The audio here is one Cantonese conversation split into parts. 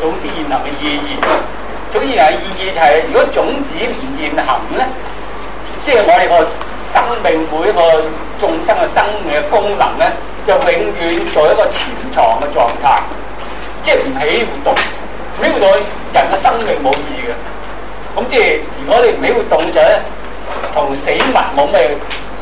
種子現行嘅意義。種子現行嘅意義就係、如果種子唔現行咧，即係我哋個生命每一個眾生嘅生命嘅功能咧，就永遠做一個潛藏嘅狀態，即係唔起活動。唔起活動，人嘅生命冇意義嘅。咁即係如果你唔起活動就咧，同死物冇咩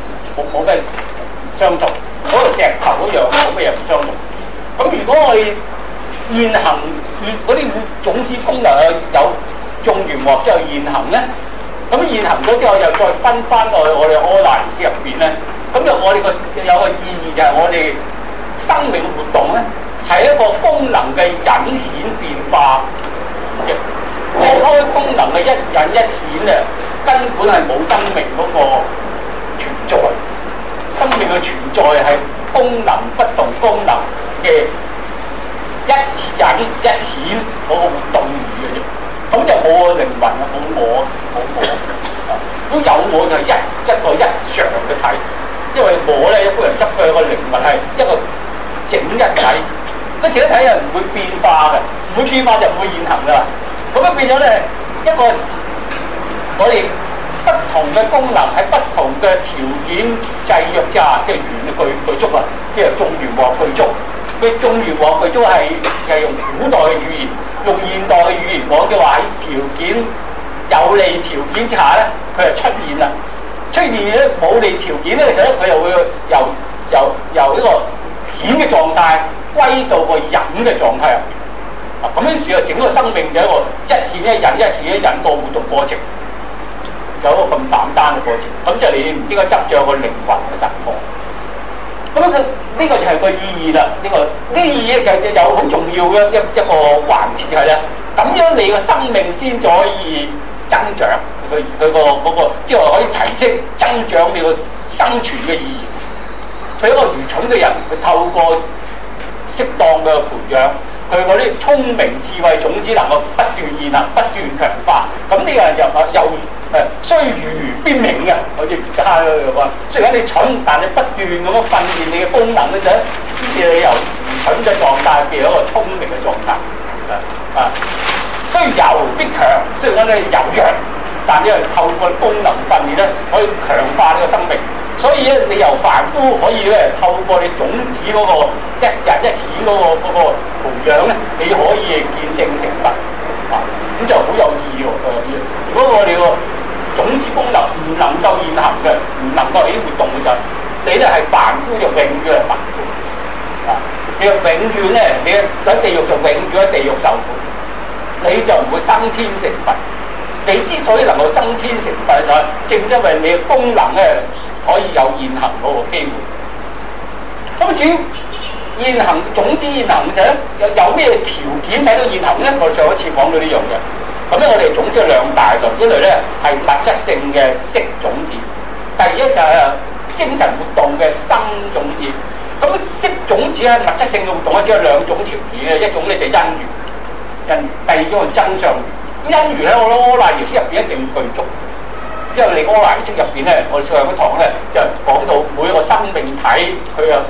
相同。嗰個石頭嗰樣冇咩嘢唔相同。咁如果我哋現行嗰啲種子功能有種完或之後現行咧，咁現行咗之後又再分翻落去我哋阿賴耶識入邊咧，咁就我哋有個意義就係我哋生命活動咧係一個功能嘅隱顯變化嘅。離開功能嘅一隱一顯咧，根本係冇生命嗰個存在。生命嘅存在係功能不同功能嘅一隱一顯嗰個活動而嘅啫。咁就冇個靈魂啊，冇我。都有我就係一個一常嘅體，因為我咧一般人執佢個靈魂係一個整一體，個整一體係唔會變化嘅，唔會變化就唔會現行㗎啦。咁樣變咗咧一個我哋不同嘅功能喺不同嘅條件制約之下，即係具足啊，即係眾緣和具足。佢眾緣和具足係用古代嘅語言，用現代嘅語言講嘅話喺條件有利條件之下咧，佢係出現啦。出現咧冇利條件咧，其實咧佢又會由一個顯嘅狀態歸到個隱嘅狀態入邊。啊，咁樣時啊，整個生命就係一個一顯一隱，一顯一隱個活動過程，就一個咁簡單嘅過程。咁即係你唔應該執著個靈魂嘅神學。咁樣呢個就係個意義啦。呢個意義其實有好重要嘅一個環節係咧，咁樣你個生命先至可以增長，佢嗰個即係話可以提升增長你個生存嘅意義。佢一個愚蠢嘅人，佢透過適當嘅培養，佢嗰啲聰明智慧種子能夠不斷現行、不斷強化。咁呢個人又雖愚必明嘅，好似而家咁講。雖然你蠢，但你不斷咁樣訓練你嘅功能嘅啫，於是你由愚蠢嘅狀態變成一個聰明嘅狀態。雖柔必強，雖然講你柔弱，但你係透過功能訓練咧，可以強化呢個生命。所以咧，你由凡夫可以咧透過你種子嗰個一日一顯嗰個培養咧，你可以見性成佛啊！咁就好有意義喎。如果我哋個種子功能唔能夠現行嘅，唔能夠起活動嘅時候，你咧係凡夫就永遠係凡夫啊！你永遠咧，你喺地獄就永遠喺地獄受苦，你就唔會生天成佛。你之所以能夠生天成佛嘅時候，正因為你嘅功能咧可以有現行嗰個機會。咁至於現行種子現行嘅時候咧，有咩條件使到現行咧？我上一次講到呢樣嘅。咁咧，我哋種子有兩大類，一類咧係物質性嘅色種子，第二就係精神活動嘅心種子。咁色種子咧，物質性嘅活動咧，只有兩種條件嘅，一種咧就因緣，第二種係增上緣。因緣喺我阿賴耶識入邊一定具足，之後你阿賴耶識入邊咧，我上一堂咧就講到每一個生命體佢有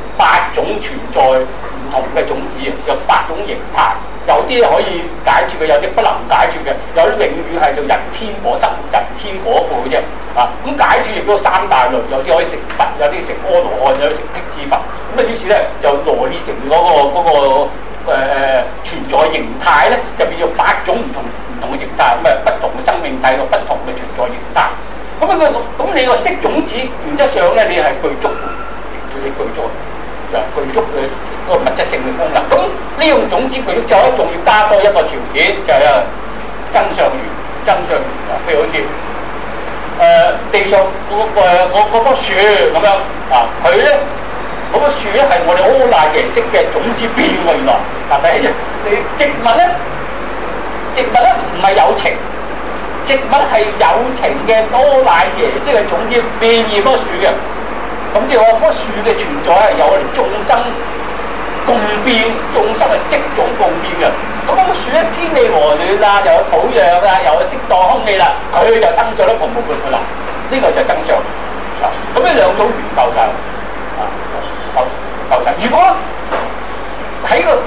8種存在唔同嘅種子，有8種形態，有啲可以解決嘅，有啲不能解決嘅，有啲永遠係做人天果得人天果報嘅啫。啊，咁解決亦都3大類，有啲可以成佛，有啲成阿羅漢，有啲成辟支佛。咁啊，於是咧就羅列成嗰個存在形態咧，就變咗8種唔同嘅形態，咁不同嘅生命體有不同嘅存在形態。咁你個色種子原則上咧，你係具足，你具足就具足嘅嗰個物質性嘅功能。咁呢樣種子具足之後，仲要加多一個條件，就係增上緣。增上緣啊，譬如好似地上嗰棵樹咁樣啊，佢咧。嗰個樹咧係我哋阿賴耶識嘅種子變喎，原來嗱，第一你植物咧唔係有情，植物係有情嘅阿賴耶識嘅種子變異嗰個樹嘅。咁即係話嗰個樹嘅存在係由我哋眾生共變，眾生嘅色種共變嘅。咁嗰個樹咧天氣和暖啦，又有土壤啦，又有適當空氣啦，佢就生咗粒蓬勃嘅啦。呢個就係真相啊！咁呢兩種緣夠晒啊！夠晒。如果喺個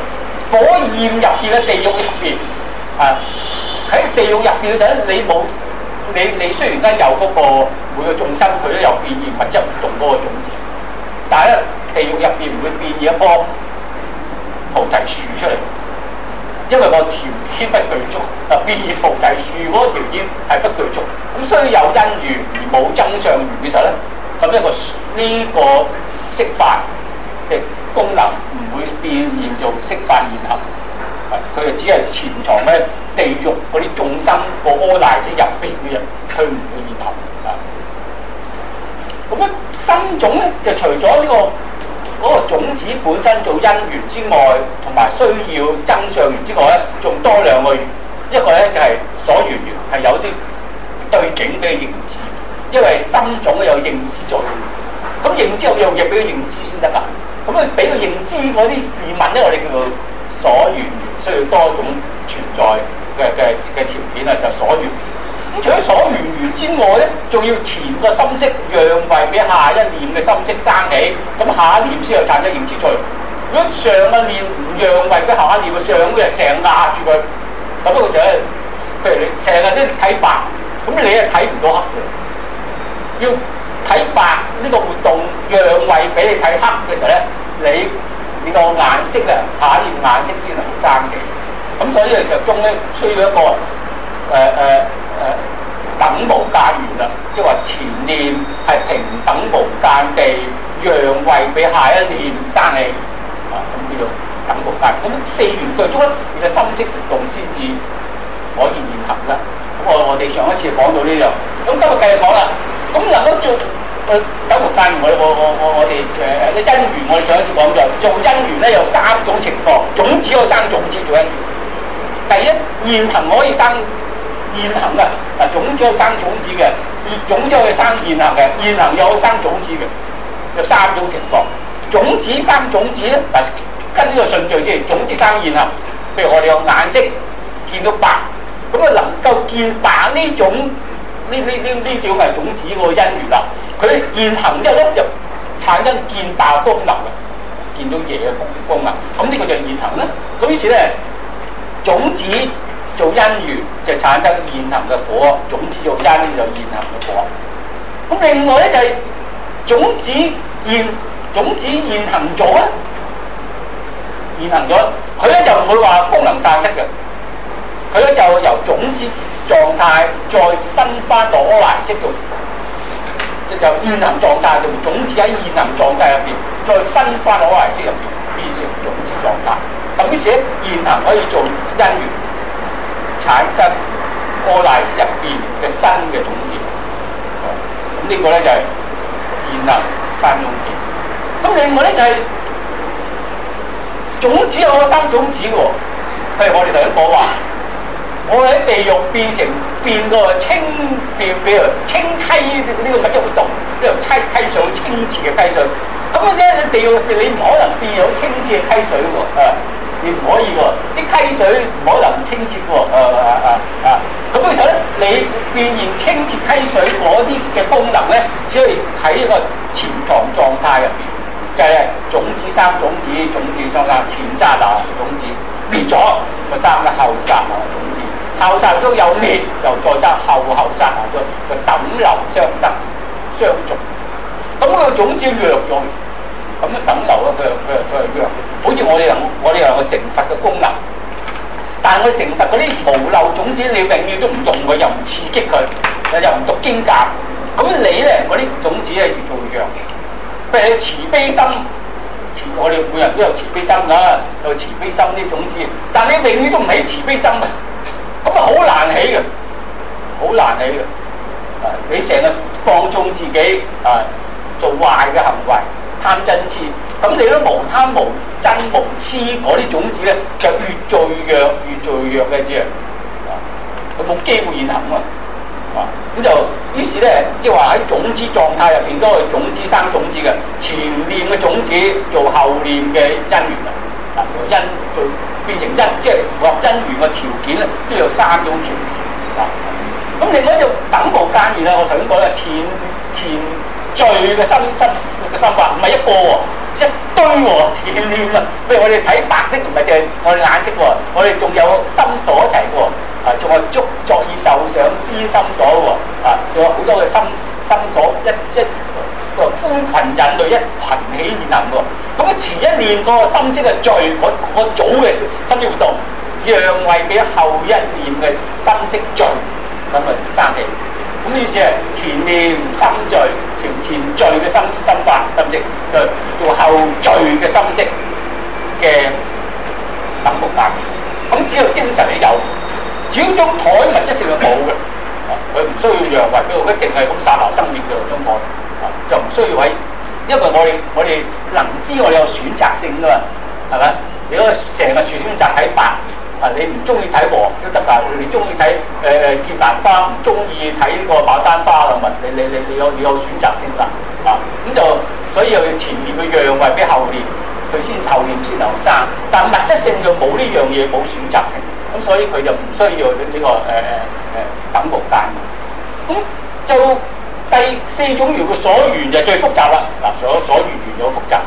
火焰入邊嘅地獄入邊啊，喺地獄入邊嘅時候，你冇你雖然間有嗰個每個眾生佢都有變異物質活動嗰個種子，但係咧地獄入邊唔會變異一棵菩提樹出嚟，因為個條件不具足。變異菩提樹嗰個條件係不具足，咁所以有因緣而冇增上緣嘅時候咧，咁一個呢個色法嘅功能唔會變現做色法現行，佢就只係潛藏喺地獄嗰啲眾生個阿賴耶識入邊嘅人，佢唔會現行啊。咁咧心種咧就除咗呢個嗰個種子本身做因緣之外，同埋需要增上緣之外咧，仲多兩個緣。一個咧就係所緣緣，係有啲對境俾佢認知，因為心種有認知作用。咁認知有樣嘢俾佢認知先得㗎。咁佢俾佢認知嗰啲事物咧，我哋叫做所緣緣，需要多種存在嘅條件啊，就係所緣。咁除咗所緣緣之外咧，仲要前個心識讓位俾下一念嘅心識生起，咁下一念先有產生認知作用。如果上一念唔讓位俾下一念，上嗰日成日壓住佢。咁嗰個時候咧，譬如你成日都睇白，咁你係睇唔到黑嘅。要睇白呢個活動，讓位俾你睇黑嘅時候咧，你個顏色啊，下一念顏色先能夠生起。咁所以咧，其中咧需要一個等無間緣啦，即係話前念係平等無間地讓位俾下一念生起，咁叫做等無間。咁四緣具足咧，你嘅心識活動先至可以現行啦。咁我哋上一次講到呢樣，咁今日繼續講啦。咁能夠做等無間緣，我哋因緣，我哋上一次講咗，做因緣咧有三種情況，種子可以生種子做因緣。第一，現行可以生現行嘅，種子可以生種子嘅，種子可以生現行嘅，現行又可以生種子嘅，有三種情況。種子生種子咧，嗱跟呢個順序先，種子生現行。譬如我哋有眼色見到白，咁啊能夠見白呢種係種子個因緣啦。佢現行之後咧就產生見白功能嘅，見到嘢嘅功能。咁呢個就係現行啦。咁於是咧，種子做因緣就產生現行嘅果，種子做因就現行嘅果。咁另外咧就係種子現行咗咧，現行咗，佢咧就唔會話功能散失嘅，佢咧就由種子狀態再分翻落阿賴耶識度，就現行狀態同種子喺現行狀態入邊再分翻落阿賴耶識入邊變成種子狀態。咁於是咧現行可以做因緣，產生阿賴耶識入邊嘅新嘅種子。咁呢個咧就係現行生種子。咁另外咧就係種子有生種子嘅喎，譬如我哋頭先講話，我喺地獄變個清溪呢個物質活動，呢條溪水好清澈嘅溪水。咁啊即係地獄入邊你唔可能變有清澈嘅溪水喎，你唔可以喎，啲溪水唔可能清澈喎，咁嘅時候咧，你變現清澈溪水嗰啲嘅功能咧，只可以喺一個潛藏狀態入邊。就係種子生種子，種子生前剎那種子滅咗，就生嘅後剎那種子，後剎都有滅，又再生後剎那咗，就等流相生相續。咁個種子弱咗，咁啊等流咧，佢係弱。好似我哋有個成佛嘅功能，但係我成佛嗰啲無漏種子，你永遠都唔用佢，又唔刺激佢，又唔讀經教，咁你咧嗰啲種子咧越做越弱。譬如你慈悲心，我哋每人都有慈悲心㗎，有慈悲心啲種子，但你永遠都唔起慈悲心啊，咁啊好難起嘅，好難起嘅。你成日放縱自己做壞嘅行為，貪嗔痴，咁你都無貪無嗔無痴嗰啲種子咧，就越做越弱，越做越弱嘅啫。佢冇機會現行啊。咁就於是咧，即係話喺種子狀態入邊都係種子生種子嘅，前念嘅種子做後念嘅因緣啊，因做變成因，即係符合因緣嘅條件咧，都有三種條件啊。咁另外就等無間緣啦，我頭先講啦，前序嘅心法唔係一個喎， 一堆喎，前面啊，譬如我哋睇白色唔係淨係我哋眼色喎，我哋仲有心所齊喎，仲有足作意受想思心所喎，仲有好多嘅心所一個呼群引類一群起現行喎。咁啊前一念個心識嘅聚，我早嘅心識活動，讓位俾後一念嘅心識聚，咁啊生起。咁意思係前念心聚，前聚嘅心法心識，就到後聚嘅心識嘅等目間。咁只有精神係有，只要張台物質性係冇嘅，佢唔需要讓位俾佢，一定係咁剎那生滅嘅張台，就唔需要喺，因為我哋能知我哋有選擇性㗎嘛，係咪？你嗰個成個選擇睇白。你唔中意睇黃都得㗎，你中意睇劍蘭花，唔中意睇呢個牡丹花咁啊！你有選擇性㗎，咁就所以又要前面嘅讓位俾後念，佢先後念先能生。但物質性就冇呢樣嘢，冇選擇性，咁所以佢就唔需要呢個等無間。咁就第四種緣嘅所緣就最複雜啦。嗱，所緣有複雜。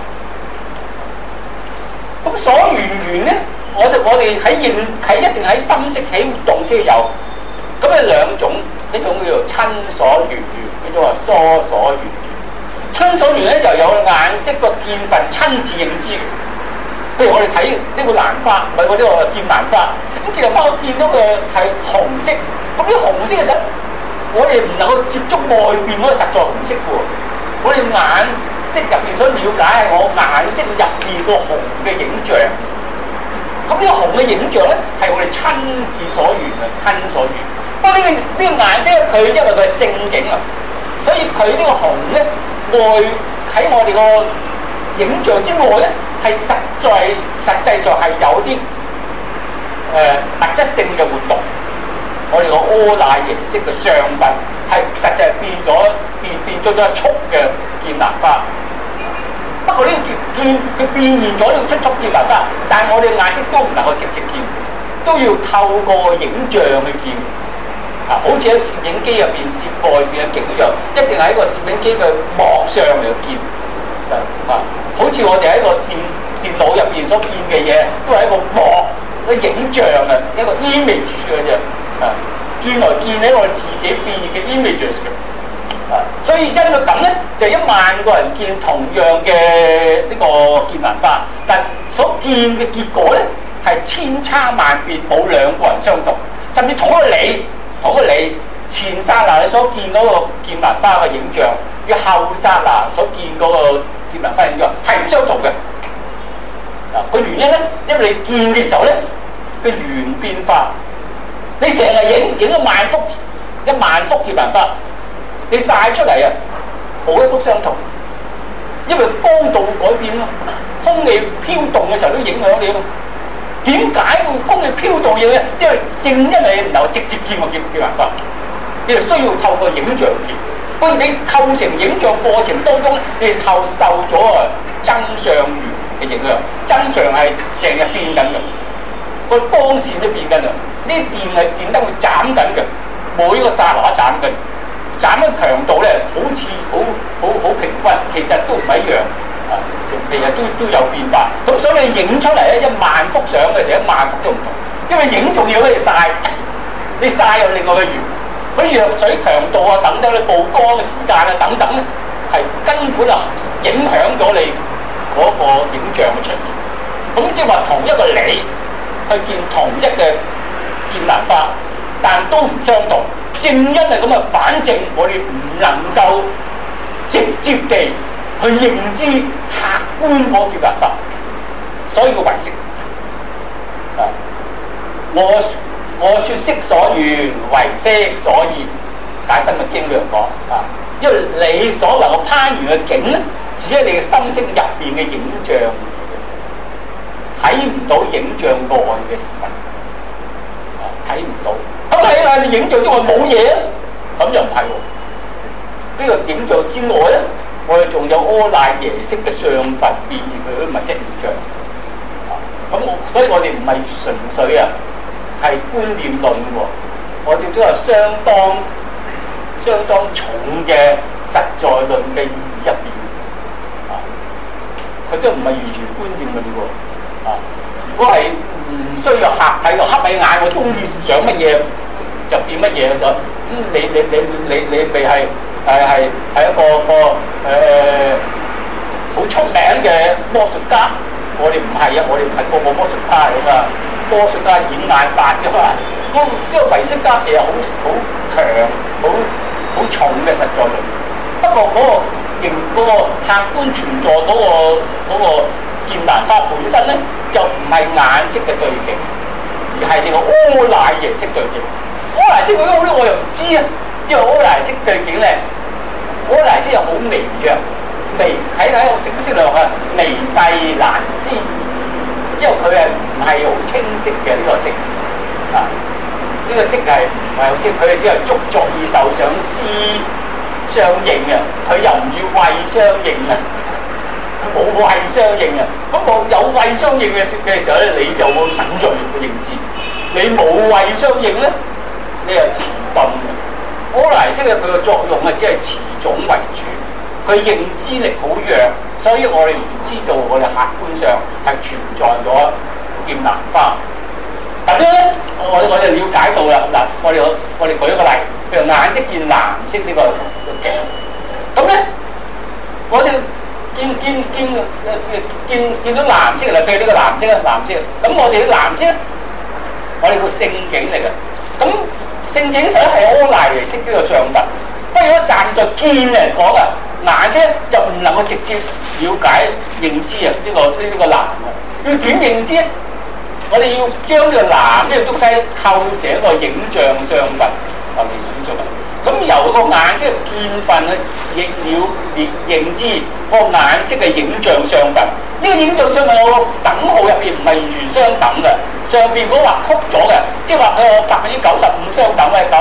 咁所緣咧？我哋喺一定喺心識起活動先有，咁啊兩種，一種叫做親所緣緣，一種係疏所緣緣。親所緣咧就有眼識個見分親自認知嘅，譬如我哋睇呢個蘭花，唔係我呢個劍蘭花，咁其實我見到嘅係紅色，咁啲紅色嘅時候，我哋唔能夠接觸外邊嗰個實在紅色嘅喎，我哋眼識入邊所了解係我眼識入邊個紅嘅影像。咁呢個紅嘅影像咧，係我哋親自所緣嘅，親所緣。不過呢個顏色咧，佢因為佢係聖景啊，所以佢呢個紅咧，外喺我哋個影像之外咧，係實際上係有啲物質性嘅活動。我哋個柯乃形式嘅相分係實際變咗一束嘅劍蘭花。不過呢個見佢變現咗呢個出劍蘭花，但係我哋眼睛都唔能夠直接見，都要透過影像去見。好似喺攝影機入邊攝外邊嘅景象，一定喺個攝影機嘅幕上嚟見。好似我哋喺個電腦入邊所見嘅嘢，都係一個幕嘅影像啊，一個 image 嘅啫。見來見喺我哋自己變嘅 images 嘅。所以因為咁咧，就1萬個人見同樣嘅呢個劍蘭花，但所見嘅結果咧係千差萬別，冇兩個人相同，甚至同一個你前剎那你所見嗰個劍蘭花嘅影像，與後剎那所見嗰個劍蘭花影像係唔相同嘅。個原因咧，因為你見嘅時候咧，個緣變化，你成日影1萬幅劍蘭花。你曬出嚟啊，冇一幅相同，因為光度改變咯，空氣飄動嘅時候都影響你咯。點解會空氣飄動嘢咧？因為你唔能夠直接見個劍蘭花，你係需要透過影像見。不過你構成影像過程當中，你係受咗增上緣嘅影響，增上係成日變緊嘅，個光線都變緊嘅，呢啲電係電燈會斬緊嘅，每一個剎那斬緊。斬嘅強度咧，好似好平均，其實都唔一樣其實都有變化。咁所以你影出嚟咧，1萬幅相嘅時候，1萬幅都唔同，因為影仲要俾你曬，你曬有另外嘅緣，嗰啲藥水強度啊等等，你曝光嘅時間啊等等咧，係根本影響咗你嗰個影像嘅出現。咁即係話同一個你去見同一嘅劍蘭花，但都唔相同。正因係咁啊，反正我哋唔能夠直接地去認知客觀嗰劍蘭花，所以要唯識。我說色所緣，唯識所現，解深嘅經裏講因為你所能夠攀緣嘅境咧，只係你嘅心識入邊嘅影像，睇唔到影像外嘅事物，睇唔到。咁你影像之外冇嘢啊？咁又唔係喎。呢個影像之外咧，我哋仲有柯乃耶識嘅相分變現佢嗰啲物質影像。所以我哋唔係純粹係觀念論喎，我哋都有相當重嘅實在論嘅意義入邊。 佢都唔係完全觀念嘅喎。啊，如果係唔需要客睇到黑你眼，我中意想乜嘢就變乜嘢嘅時候，你咪係一個好出名嘅魔術家。我哋唔係啊，我哋唔係個個魔術家嚟㗎，魔術家演眼法㗎嘛。即係唯識家其實好強、好重嘅實在論。不過嗰個客觀存在嗰個劍蘭花本身咧，就唔係眼色嘅對境，而係呢個柯乃形式對境。柯乃式對境我又唔知啊，因為柯乃式對境咧，柯乃式又好微弱。睇個成色量啊，微細難知，因為佢係唔係好清晰嘅呢個色啊？呢個色係唔係好清？佢只係觸作意受想思相應啊，佢又唔要慧相應啊，冇慧相應啊。咁我有慧相應嘅時候咧，你就會等著認知；你冇慧相應咧，你係遲鈍嘅。柯乃式嘅佢嘅作用啊，只係持種為主。佢認知力好弱，所以我哋唔知道我哋客觀上係存在咗劍蘭花。但係咧，我哋了解到啦。嗱，我哋舉一個例，譬如眼色見藍色呢個鏡。咁咧，我哋見到藍色啦，譬如呢個藍色啊，藍色。咁我哋啲藍色，我哋個聖境嚟嘅。咁聖境實係柯乃形式呢個相分。不過如果站在見嚟講啊，顏色就唔能夠直接了解認知啊！呢個藍啊，要點認知？我哋要將呢個藍呢個東西構成一個影像相分，構成影像分。咁由個顏色嘅見分去認知個顏色嘅影像相分。呢個影像相分有個等號入邊唔係完全相等嘅，上邊嗰畫曲咗嘅，即係話佢有95%相等嘅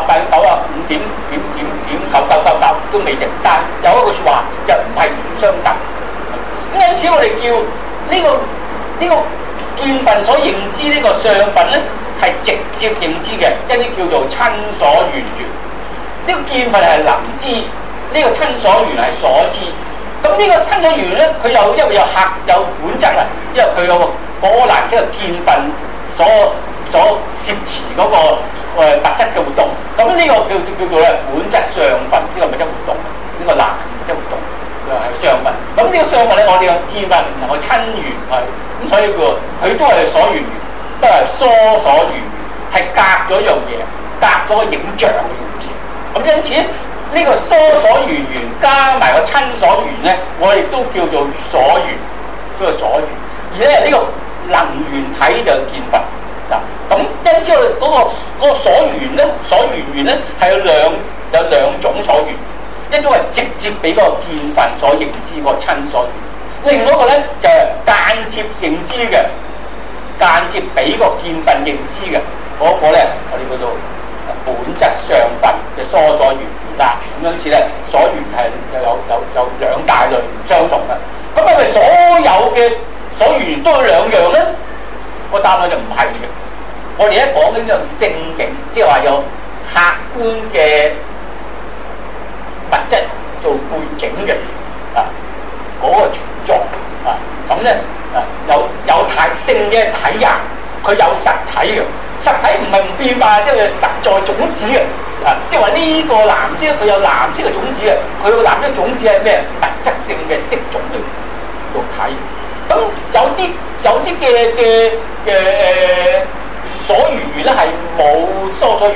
95.99999都未定，但有一個説話就唔係完相等。咁因此我哋叫呢個見分所認知呢個相分咧，係直接認知嘅，一啲叫做親所緣緣。呢個見分係能知，呢個親所緣係所知。咁呢個親所緣咧，佢因為有本質啊，因為佢有個柯乃式嘅見分所攝持嗰個物質嘅活動。咁呢個叫做咧本質相分，呢個物質活動，呢個男物質活動係相分。咁呢個相分咧，我哋嘅見分唔能夠親緣係，咁所以佢都係所緣緣，都係疏所緣緣，係隔咗一樣嘢，隔咗個影像嘅意思。咁因此呢個疏所緣緣加埋個親所緣咧，我哋都叫做所緣，都係所緣。而咧呢個能緣體就見分嗱。咁因此嗰個所緣咧，所緣咧係有兩種所緣，一種係直接俾嗰個見分所認知個親所緣，另外一個咧就係間接認知嘅，間接俾個見分認知嘅嗰個咧，我哋叫做本質相分嘅疏所緣緣啦。咁因此咧，所緣係有兩大類唔相同嘅。咁係咪所有嘅所緣都有兩樣咧？個答案就唔係嘅。我哋一講緊呢種聖境，即係話有客觀嘅物質做背景嘅嗰個存在咁咧有體性嘅體呀，佢有實體嘅。實體唔係唔變化，即係實在種子嘅即係話呢個藍色佢有藍色嘅種子嘅，佢個藍色種子係咩？物質性嘅色種嚟個體。咁有啲嘅所緣咧係冇疏所緣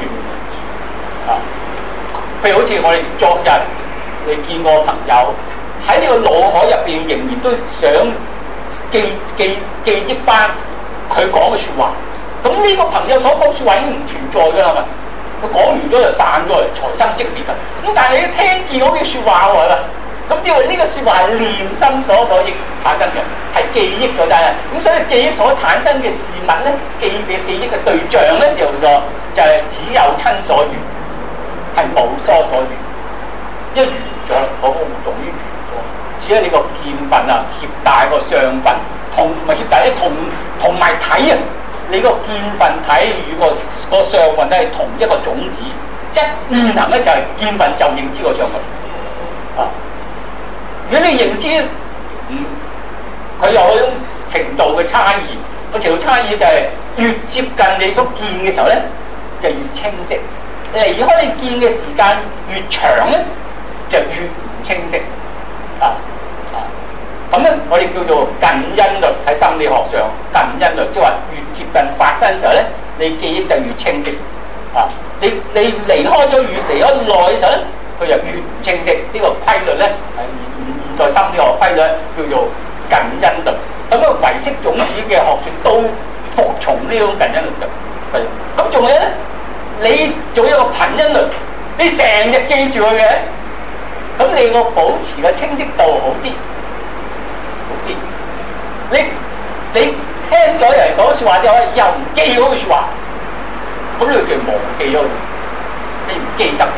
譬如好似我哋昨日你見過朋友喺呢個腦海入邊，仍然都想記憶翻佢講嘅説話。咁呢個朋友所講説話已經唔存在㗎啦嘛，佢講完咗就散咗嚟，財生即滅㗎。咁但係你都聽見嗰句説話喎，係嘛？咁因為呢個説話係念心所產生嘅，係記憶所產生。咁所以記憶所產生嘅事物咧，記憶嘅對象咧，就係只有親所緣，係冇疏所緣。因為緣咗啦，嗰個活動已經緣咗，只係你個見分攜帶個相分，同唔係攜帶同埋體啊。你個見分體與個相分都係同一個種子，一現行咧就係見分就認知個相分如果你認知佢有嗰種程度嘅差異。個程度差異就係越接近你所見嘅時候咧，就越清晰；離開你見嘅時間越長咧，就越唔清晰。咁咧，我哋叫做近因律，喺心理學上近因律，即係話越接近發生嘅時候咧，你記憶就越清晰。你離開咗越離開耐嘅時候咧，佢就越唔清晰。呢個規律咧係現代心理學規律叫做近因律。咁啊，唯識種子嘅學説都服從呢種近因律嘅。咁仲有咧，你做一個憑因律，你成日記住佢嘅，咁你個保持嘅清晰度好啲。你聽咗人講説話之後，又唔記嗰句説話，咁你就忘記咗，你唔記得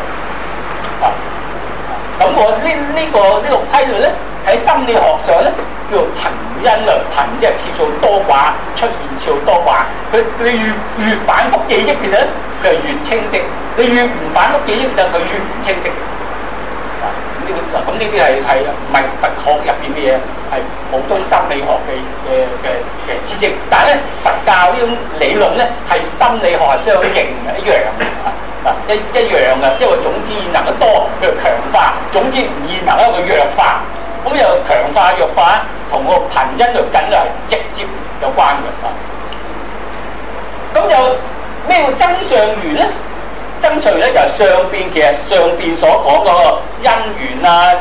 咁我呢個規律咧，喺心理學上咧叫做憑因律，憑即係次數多寡，出現次數多寡。你越反覆記憶嘅時候咧，佢就越清晰；你越唔反覆記憶嘅時候，佢越唔清晰。咁呢啲係唔係佛學入邊嘅嘢，係普通心理學嘅知識。但係咧，佛教呢種理論咧係心理學係相應嘅，一樣一樣嘅。因為總之現能得多，佢就強化；總之唔現能咧，佢弱化。咁又強化弱化同個憑因律緊係直接有關嘅。咁又咩叫增上緣咧？增上緣咧就係其實上邊所講嗰個因緣啊，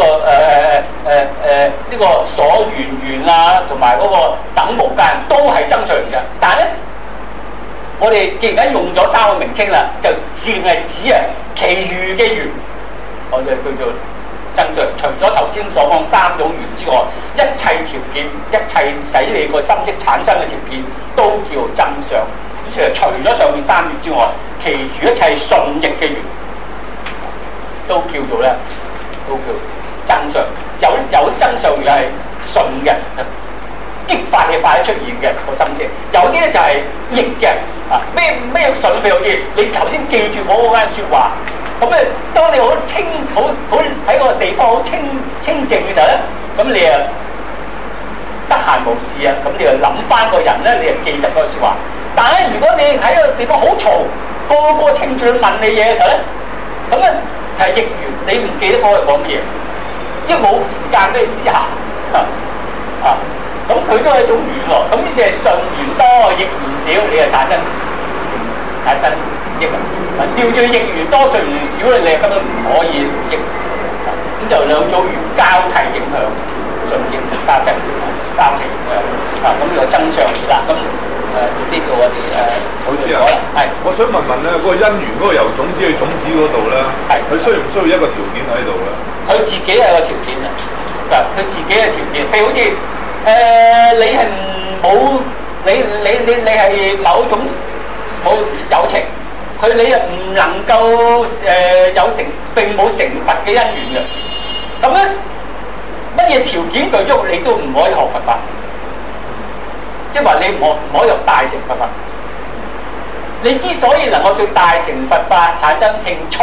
呢個所緣啊，同埋嗰個等無間都係增上緣嘅。但係咧，我哋既然用咗三個名稱啦，就淨係指其餘嘅緣，我哋叫做增上。除咗頭先所講三種緣之外，一切條件，一切使你個心識產生嘅條件，都叫增上。除咗上面三緣之外，其餘一切順逆嘅緣都叫做咧，都叫增上。有增上緣係順嘅，激發你快啲出現嘅個心識；有啲咧就係逆嘅。咩順？譬如好似你頭先記住嗰間説話，咁咧當你好喺個地方好清靜嘅時候咧，咁你啊得閒無事啊，咁你就諗翻個人咧，你就記得嗰個説話。但係如果你喺一個地方好嘈，個稱住問你嘢嘅時候咧，咁咧係逆緣，你唔記得嗰個講乜嘢，因為冇時間俾你思考咁佢都係一種緣喎。咁呢隻係順緣多，逆緣少，你就產生逆啊。調轉逆緣多，順緣少咧，你根本唔可以逆。咁就兩種緣交替影響，順逆交替影響咁呢個增上緣啦。咁呢個我哋好師啊，係，我想問咧，嗰個因緣嗰個由種子去種子嗰度咧，佢需唔需要一個條件喺度咧？ 佢自己係個條件啊，佢自己嘅條件，譬如好似你係冇你係某種冇友情，你又唔能夠並冇成佛嘅因緣嘅，咁咧乜嘢條件具足，你都唔可以學佛法。即係話你唔可以入大乘佛法。你之所以能夠對大乘佛法產生興趣，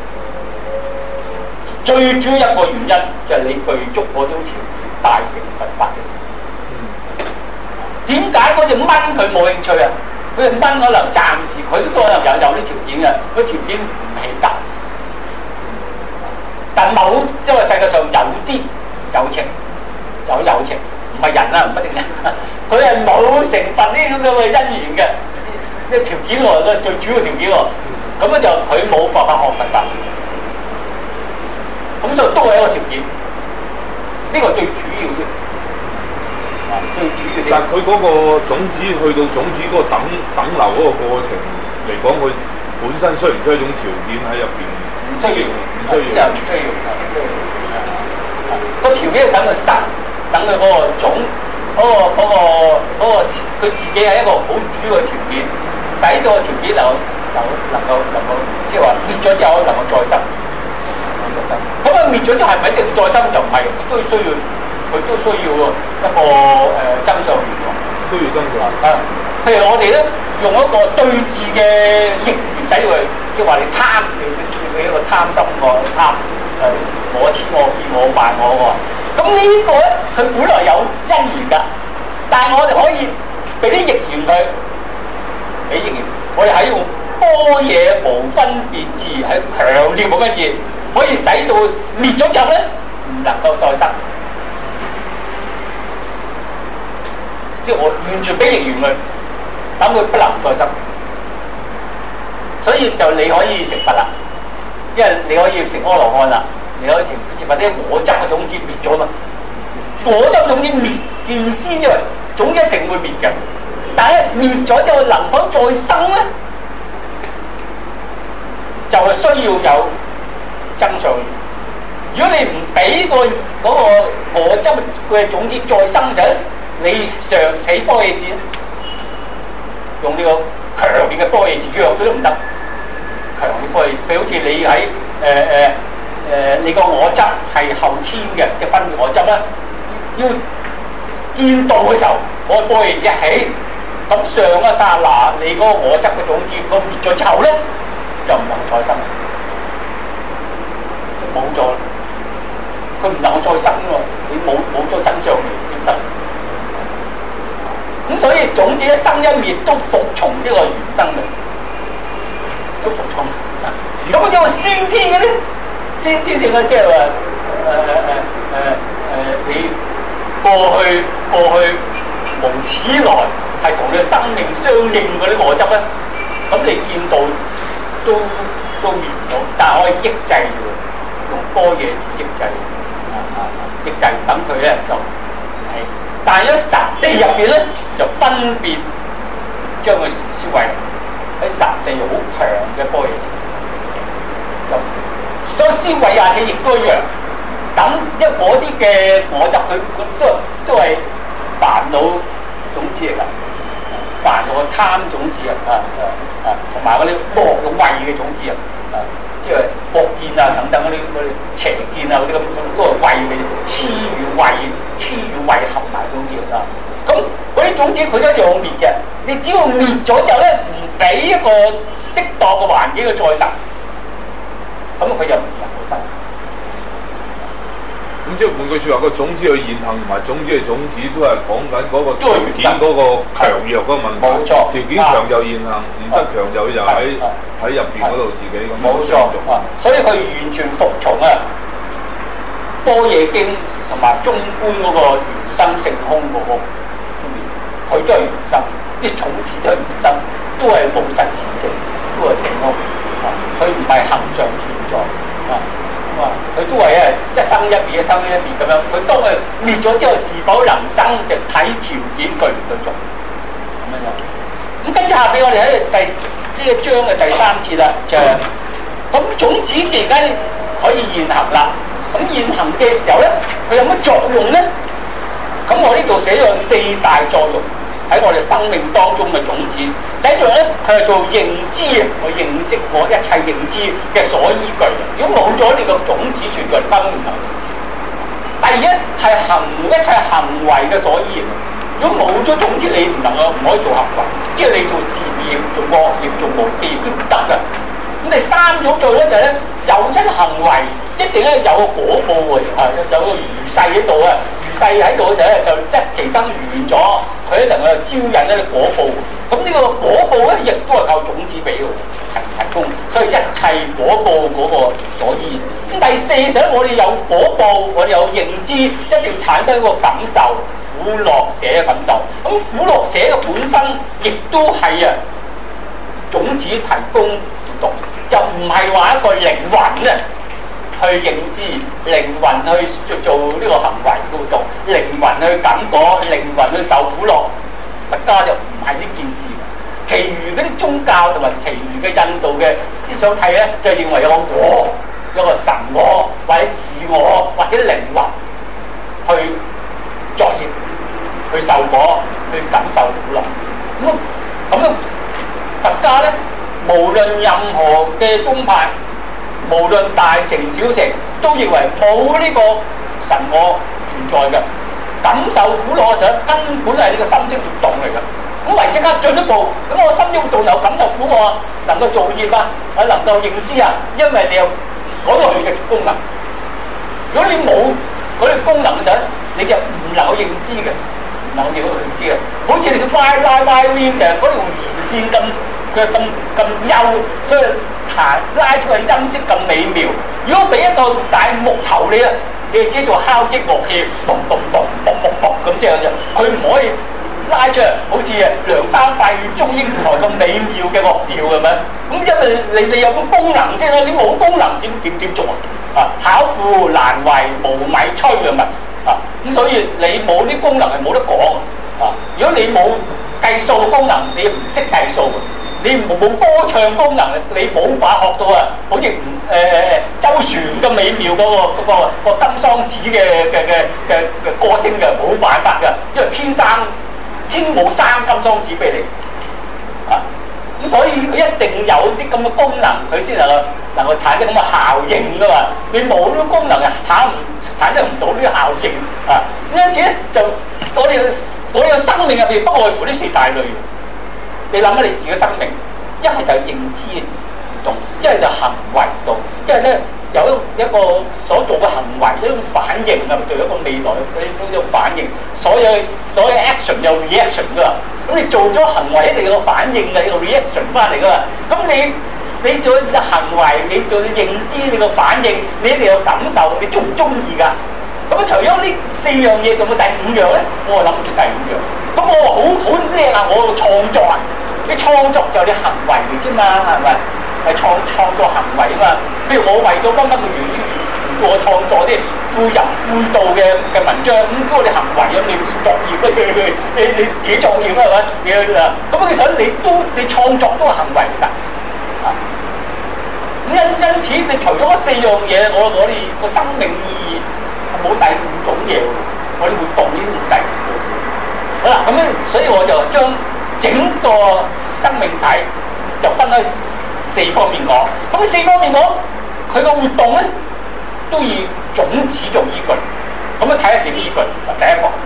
最主要一個原因就係你具足嗰種條件，大乘佛法嘅。點解嗰隻蚊佢冇興趣啊？嗰隻蚊可能暫時佢都可能有啲條件嘅，佢條件唔起得。但即係話世界上有啲有情，唔係人啊，唔一定人。佢係冇成分呢咁樣嘅因緣嘅，呢條件喎，最主要條件喎。咁咧就佢冇辦法學佛法，咁所以都係一個條件。呢個最主要啫，最主要。 但佢嗰個種子去到種子嗰個等流嗰個過程嚟講，佢本身需唔需要一種條件喺入邊？ 唔需要，個條件係等佢實，等佢嗰個種。佢自己係一個好主要嘅條件，使到個條件能夠即係話滅咗之後能夠再生。咁啊滅咗之後係咪一定再生？就唔係，佢都需要一個增上緣喎。 都要增上。 譬如我哋咧用一個對治嘅逆緣使到佢，即係話你貪，你一個貪心喎，貪我黐我見我慢我喎。 咁呢個咧，佢本來有因緣㗎，但係我哋可以俾啲逆緣佢，俾逆緣，我哋喺用般若無分別智，喺強烈冇分別，可以使到滅咗之後咧，唔能夠再生。即係我完全俾逆緣佢，等佢不能再生。所以就你可以成佛啦，因為你可以成阿羅漢啦，你可以成或者我執嘅種子滅咗嘛。我執種子滅嘅意思，因為種子一定會滅嘅，但係滅咗之後能否再生咧？就係需要有增上緣。如果你唔俾嗰個我執嘅種子再生時，你上死般若智，用呢個強烈嘅般若智藥佢都唔得。強烈般若，譬如好似你喺你個我執係後天嘅，即係分別我執啦，要見到嘅時候，我般若智一起，咁上一剎那你嗰個我執嘅種子，佢滅咗之後咧，就唔能再生，冇咗，佢唔能夠再生喎，你冇咗真相緣本身。咁所以種子一生一滅都服從呢個原生嘅，都服從。咁好似話先天嘅咧，先天性嘅即係話你過去無始來係同你生命相應嗰啲我執咧，咁你見到都滅唔到，但係可以抑制喎，用般若智抑制，抑制等佢咧就係。但係喺實地入邊咧，就分別將佢消毀喺實地好強嘅般若智，就所以消毀下嘅亦都一樣。等因為嗰啲嘅我執佢都係煩惱種子嚟㗎，煩惱嘅貪種子同埋嗰啲惡嘅慧嘅種子即係惡見啊等等嗰啲邪見啊嗰啲咁都係慧嘅痴與慧合埋種子啊。咁嗰啲種子佢一樣滅嘅，你只要滅咗之後咧，唔俾一個適當嘅環境去再生，咁佢就唔能夠生。 咁即係換句説話，個種子嘅現行同埋種子嘅種子都係講緊嗰個條件嗰個強弱嗰個問題。冇錯，條件強就現行，唔得強就喺入邊嗰度自己咁樣相續。 所以佢完全服從般若經同埋中觀嗰個緣生性空嗰個，佢都係緣生，啲種子都係緣生，都係無實自性，都係性空。佢唔係恆常存在。佢都係一生一滅，一生一滅咁樣。佢當佢滅咗之後，是否能生，就睇條件具唔具足咁樣。咁跟住下邊我哋喺呢個章嘅第三節啦，就咁種子既然間可以現行啦，咁現行嘅時候咧，佢有乜作用咧？咁我呢度寫咗四大作用喺我哋生命當中嘅種子。第一種咧，佢係做認知啊，我認識我一切認知嘅所依據。如果冇咗呢個種子存在，根本唔能認知。第二咧係一切行為嘅所依。如果冇咗種子，你唔可以做行為，即係你做善業、做惡業、做無記業都唔得㗎。咁第三種做咧就係咧，有親行為一定咧有個果報喎，有個餘勢喺度啊。世喺度嘅時候咧，就即其生完咗，佢咧能夠招引一啲果報。咁呢個果報咧，亦都係靠種子俾佢提供，所以一切果報嗰個所依。咁第四就係我哋有果報，我哋有認知，一定產生一個感受，苦樂捨嘅感受。咁苦樂捨嘅本身，亦都係種子提供活動，就唔係話一個靈魂咧。去認知，靈魂去做呢個行為活動，靈魂去感果，靈魂去受苦樂。佛家就唔係呢件事。其餘嗰啲宗教同埋其餘嘅印度嘅思想體咧，就認為有個我，有個神我，或者自我，或者靈魂去作業、去受果、去感受苦樂。咁樣佛家咧，無論任何嘅宗派。無論大成小成，都認為冇呢個神我存在嘅，感受苦樂嘅時候，根本係呢個心識活動嚟嘅。咁為即刻進一步，咁我心識活動有感受苦樂，能夠造業啊，能夠認知啊，因為你有嗰類嘅功能。如果你冇嗰啲功能嘅時候，你就唔能夠認知嘅，唔能夠認知嘅。好似你想拉 wing 嘅嗰條弦線咁幼，所以拉出嘅音色咁美妙。如果俾一個大木頭你啊，你就知道敲擊樂器，嘣嘣嘣嘣嘣嘣咁聲嘅啫，佢唔可以拉出好似梁山伯與祝英台咁美妙嘅樂調係咪？咁因為你有個功能先啦，你冇功能點做啊？巧婦難為無米炊係咪？啊咁所以你冇啲功能係冇得講啊！如果你冇計數嘅功能，你唔識計數嘅。你冇歌唱功能，你冇法學到啊！好似周旋咁美妙嗰個金桑子嘅歌聲嘅，冇辦法嘅，因為天冇生金桑子俾你啊！咁所以佢一定有啲咁嘅功能，佢先能夠產生咁嘅效應噶嘛。你冇呢個功能，產生唔到呢個效應啊！因此咧，就我哋嘅生命入邊不外乎呢四大類。你諗下你自己嘅生命，一係就認知活動，一係就行為活動，一係咧有一個所做嘅行為一種反應啊，對一個未來嗰種反應。所有 action 有 reaction 噶嘛，咁你做咗行為一定有個反應嘅，有個 reaction 翻嚟噶嘛。咁你做嘅行為，你做嘅認知，你個反應，你一定有感受，你中唔中意㗎？咁除咗呢四樣嘢，仲有第五樣咧？我諗唔出第五樣。咁我好叻啊！我創作啊！你創作就係你行為嚟啫嘛，係咪？係創作行為啊嘛。譬如我為咗乜嘅原因，我創作啲富人富道嘅文章，咁嗰個你行為啊，你作業啊，你自己作業啊，係咪？咁其實你創作都係行為㗎。啊，因此你除咗嗰四樣嘢，我哋個生命意義冇第五種嘢，我哋活動呢啲冇第五種。好啦，咁咧，所以我就將整個生命體就分開四方面講。咁呢四方面講，佢個活動咧都以種子做依據。咁樣睇下點依據？第一個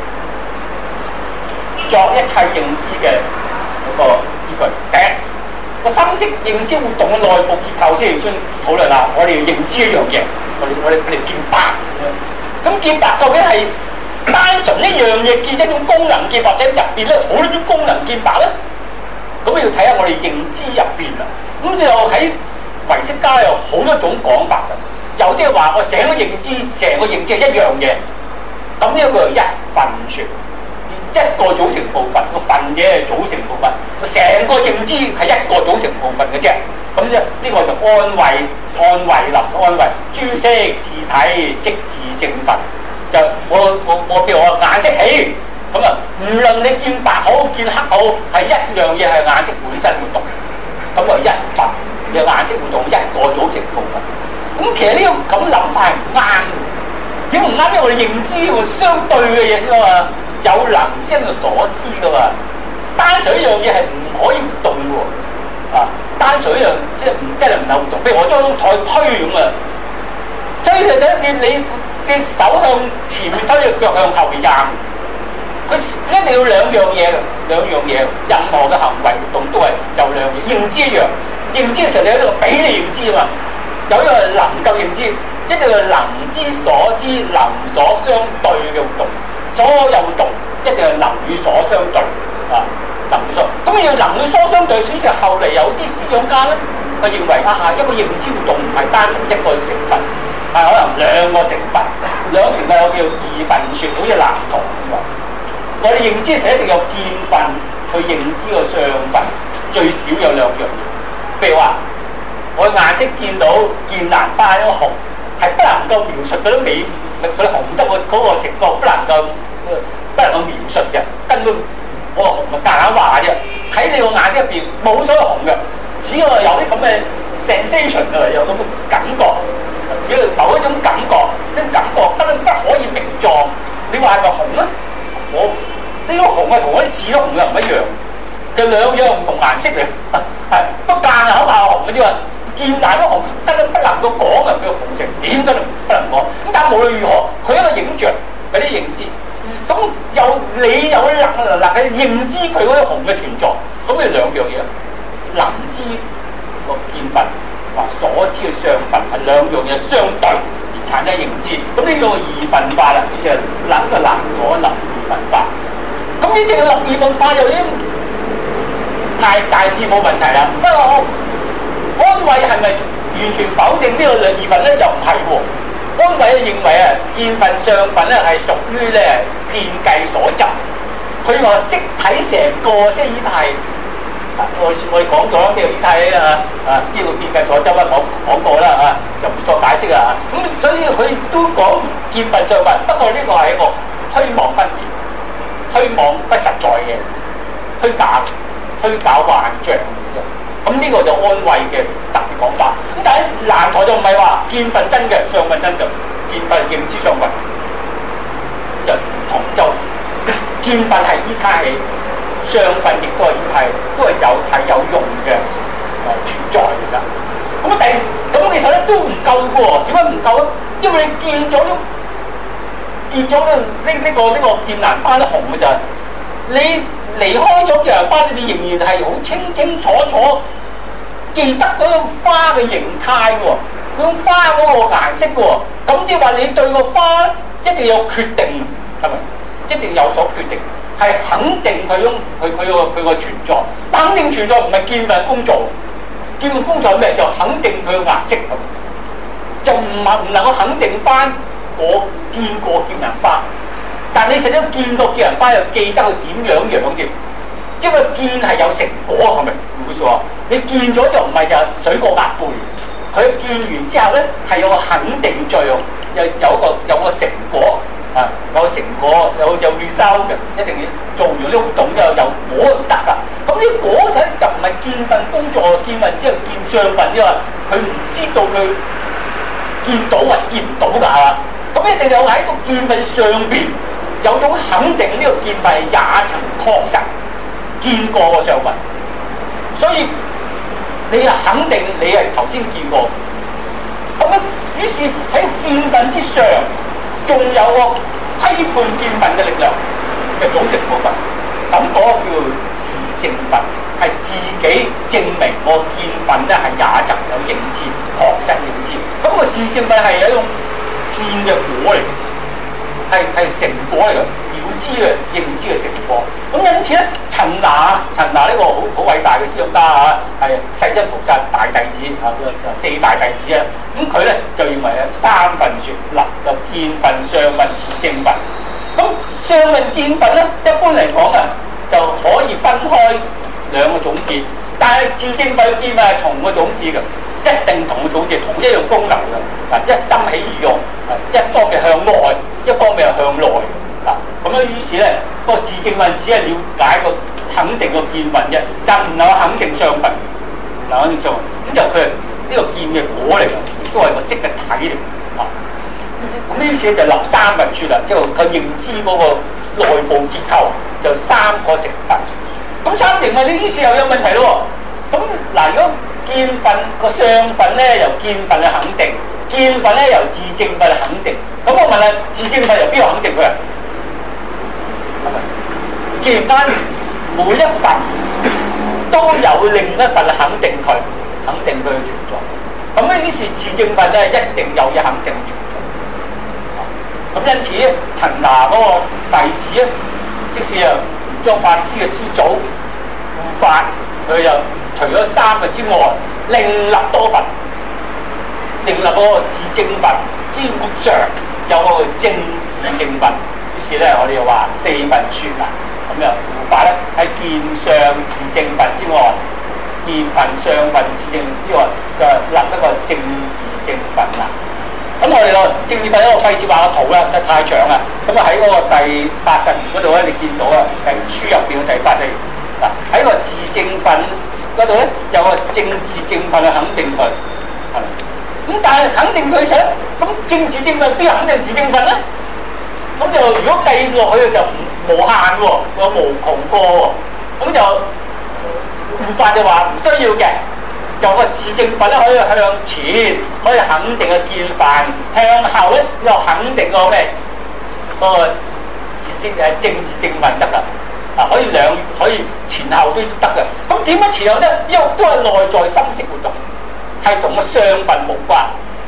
作一切認知嘅嗰個依據。第一個心識認知活動嘅內部結構先討論啦。我哋要認知一樣嘢，我哋見白咁見白究竟係單純一樣嘢見一種功能見，或者入邊咧好多種功能見白咧？咁要睇下我哋認知入邊啦。咁就喺唯識家有好多種講法嘅。有啲係話我成個認知係一樣嘢，咁呢一個係一分說，一個組成部分，個分嘢係組成部分，成個認知係一個組成部分嘅啫。咁啫，呢個就安慰諸色自體即自性分。就我譬如我顏色起，咁啊，無論你見白好見黑好，係一樣嘢係顏色本身活動，咁就一分，你顏色活動一個組成部分。咁其實呢個咁諗法係唔啱嘅，點唔啱？因為我哋認知會相對嘅嘢先啊嘛，有能先係所知噶嘛。單純一樣嘢係唔可以活動嘅喎，啊，單純一樣即係真係唔係活動。譬如我將張台推咁啊，推其實你手向前面推，腳向後邊硬，佢一定要兩樣嘢，任何嘅行為活動都係有兩樣。認知一樣，認知嘅時候你喺度俾你認知啊嘛。有一個係能夠認知，一定係能之所知、能所相對嘅活動。所有活動一定係能與所相對啊，能與所。咁要能與所相對，所以後嚟有啲思想家咧，佢認為一個認知活動唔係單純一個成分，係可能兩個成分。兩個成分有叫二分說，好似藍圖咁啊。我哋認知嘅時候一定有見分去認知個相分，最少有兩樣嘢。譬如話，我顏色見到劍蘭花嗰個紅，係不能夠描述嗰啲美，佢紅得嗰個情況不能夠描述嘅，根本我個紅咪夾硬話啫。喺你個顏色入邊冇所謂紅嘅，只要有啲咁嘅 sensation 啊，有咁嘅感覺，只要某一種感覺，根本不可以名狀。你話係咪紅咧？我呢個紅係同嗰啲字都紅嘅唔一樣，佢兩樣唔同顏色嚟，係不間口爆紅嘅啫嘛。見大嗰紅根本不能夠講啊！佢個紅成點根本不能講。咁但係無論如何，佢一個影像，有啲認知。咁你有能嘅認知佢嗰啲紅嘅存在，咁你兩樣嘢，能知個見分或所知嘅相分係兩樣嘢相對而產生認知。咁呢個二分法啦，於是立個南果立二分法。咁呢隻立二分法就已經大致冇問題啦。不過安慰係咪完全否定呢個二分咧？又唔係喎。安慰認為啊，見分相分咧係屬於咧遍計所執。佢話識睇成個，即係依太。我哋講咗呢個依太呢個遍計所執啦，講過啦就唔再解釋啦。咁所以佢都講見分相分，不過呢個係一個虛妄分別。虛妄不實在嘅，虛假幻象嘅啫。咁呢個就安慰嘅特別講法。咁但係難台就唔係話見分真嘅，相分真嘅，見分認知相分就唔同。就見分係依太氣，相分亦都係依太，都係有睇有用嘅存在嚟㗎。咁其實咧都唔夠嘅喎。點解唔夠咧？因為你見咗呢個劍蘭花都紅嘅時候，你離開咗劍蘭花，你仍然係好清清楚楚記得嗰種花嘅形態喎，嗰種花嗰個顏色喎。咁即係話你對個花一定有決定，係咪？一定有所決定，係肯定佢個存在。但肯定存在唔係見分工作，見分工作係咩？就肯定佢個顏色，就唔能夠肯定翻。我見過劍蘭花，但你實際見過劍蘭花又記得佢點樣嘅，因為見係有成果，係咪？唔好說你見咗就唔係就水過鴨背，佢見完之後咧係有個肯定作用，有個成果啊，有成果有 result 嘅，一定要做完呢個活動之後有果就得㗎。咁呢果實就唔係見分工作，見分之後見相分，因為佢唔知道佢見到或者見唔到㗎，係嘛？咁一定有喺個見分上邊有種肯定，呢個見分也曾確實見過個相分，所以你係肯定你係頭先見過。咁樣於是喺見分之上，仲有個批判見分嘅力量嘅組成部分，咁嗰個叫自證分，係自己證明我見分咧係也曾有認知，確實認知。咁個自證分係一種見嘅果嚟，係成果嚟嘅，了知嘅認知嘅成果。咁因此咧，陳那呢個好偉大嘅思想家係世親菩薩大弟子四大弟子啊。咁佢咧就認為三分說立就見分、相分、自證分。咁相分見分咧，一般嚟講就可以分開兩個種子，但係自證分見分係同個種子嘅。一定同個種子同一樣功能嘅，一心起二用，一方面向外，一方面係向內。咁樣於是咧，個自證分只係了解個肯定個見分啫，就唔能夠肯定相分，肯定相分。咁就佢係呢個見嘅果嚟嘅，亦都係個識嘅體嚟。咁於是就立三分說啦，即係佢認知嗰個內部結構就三個成分。咁三成分呢？於是又有問題咯。咁如果見分個相分咧由見分去肯定，見分咧由自證分去肯定。咁我問下，自證分由邊個肯定佢啊？係咪？既然間每一份都有另一份肯定佢，肯定佢嘅存在。咁咧於是自證分咧一定有嘢肯定存在。咁因此咧，陳那嗰個弟子咧，即使啊玄奘法師嘅師祖護法，佢又除咗三個之外，另立多份，另立嗰個自證分之末上有個正自證分。於是咧，我哋又話四分說啦。咁又護法咧喺見相自證分之外，見分相分自證之外，就立一個正自證分啦。咁我哋個正自證分一個費事畫個圖啦，太長啦。咁喺嗰個第80頁嗰度咧，你見到啊，係書入邊嘅第80頁嗱，喺個自證分嗰度咧有個正自證分去肯定佢，係咪？咁但係肯定佢想，咁正自證分邊有肯定自證分咧？咁就如果計落去嘅時候無限喎，有無窮個喎，咁就護法就話唔需要嘅。就個自證分咧可以向前可以肯定個見分，向後咧又肯定個咩？嗰個正自證分得㗎。可以前後都得嘅。咁點解前後咧？因為都係內在心識活動，係同個相分無關。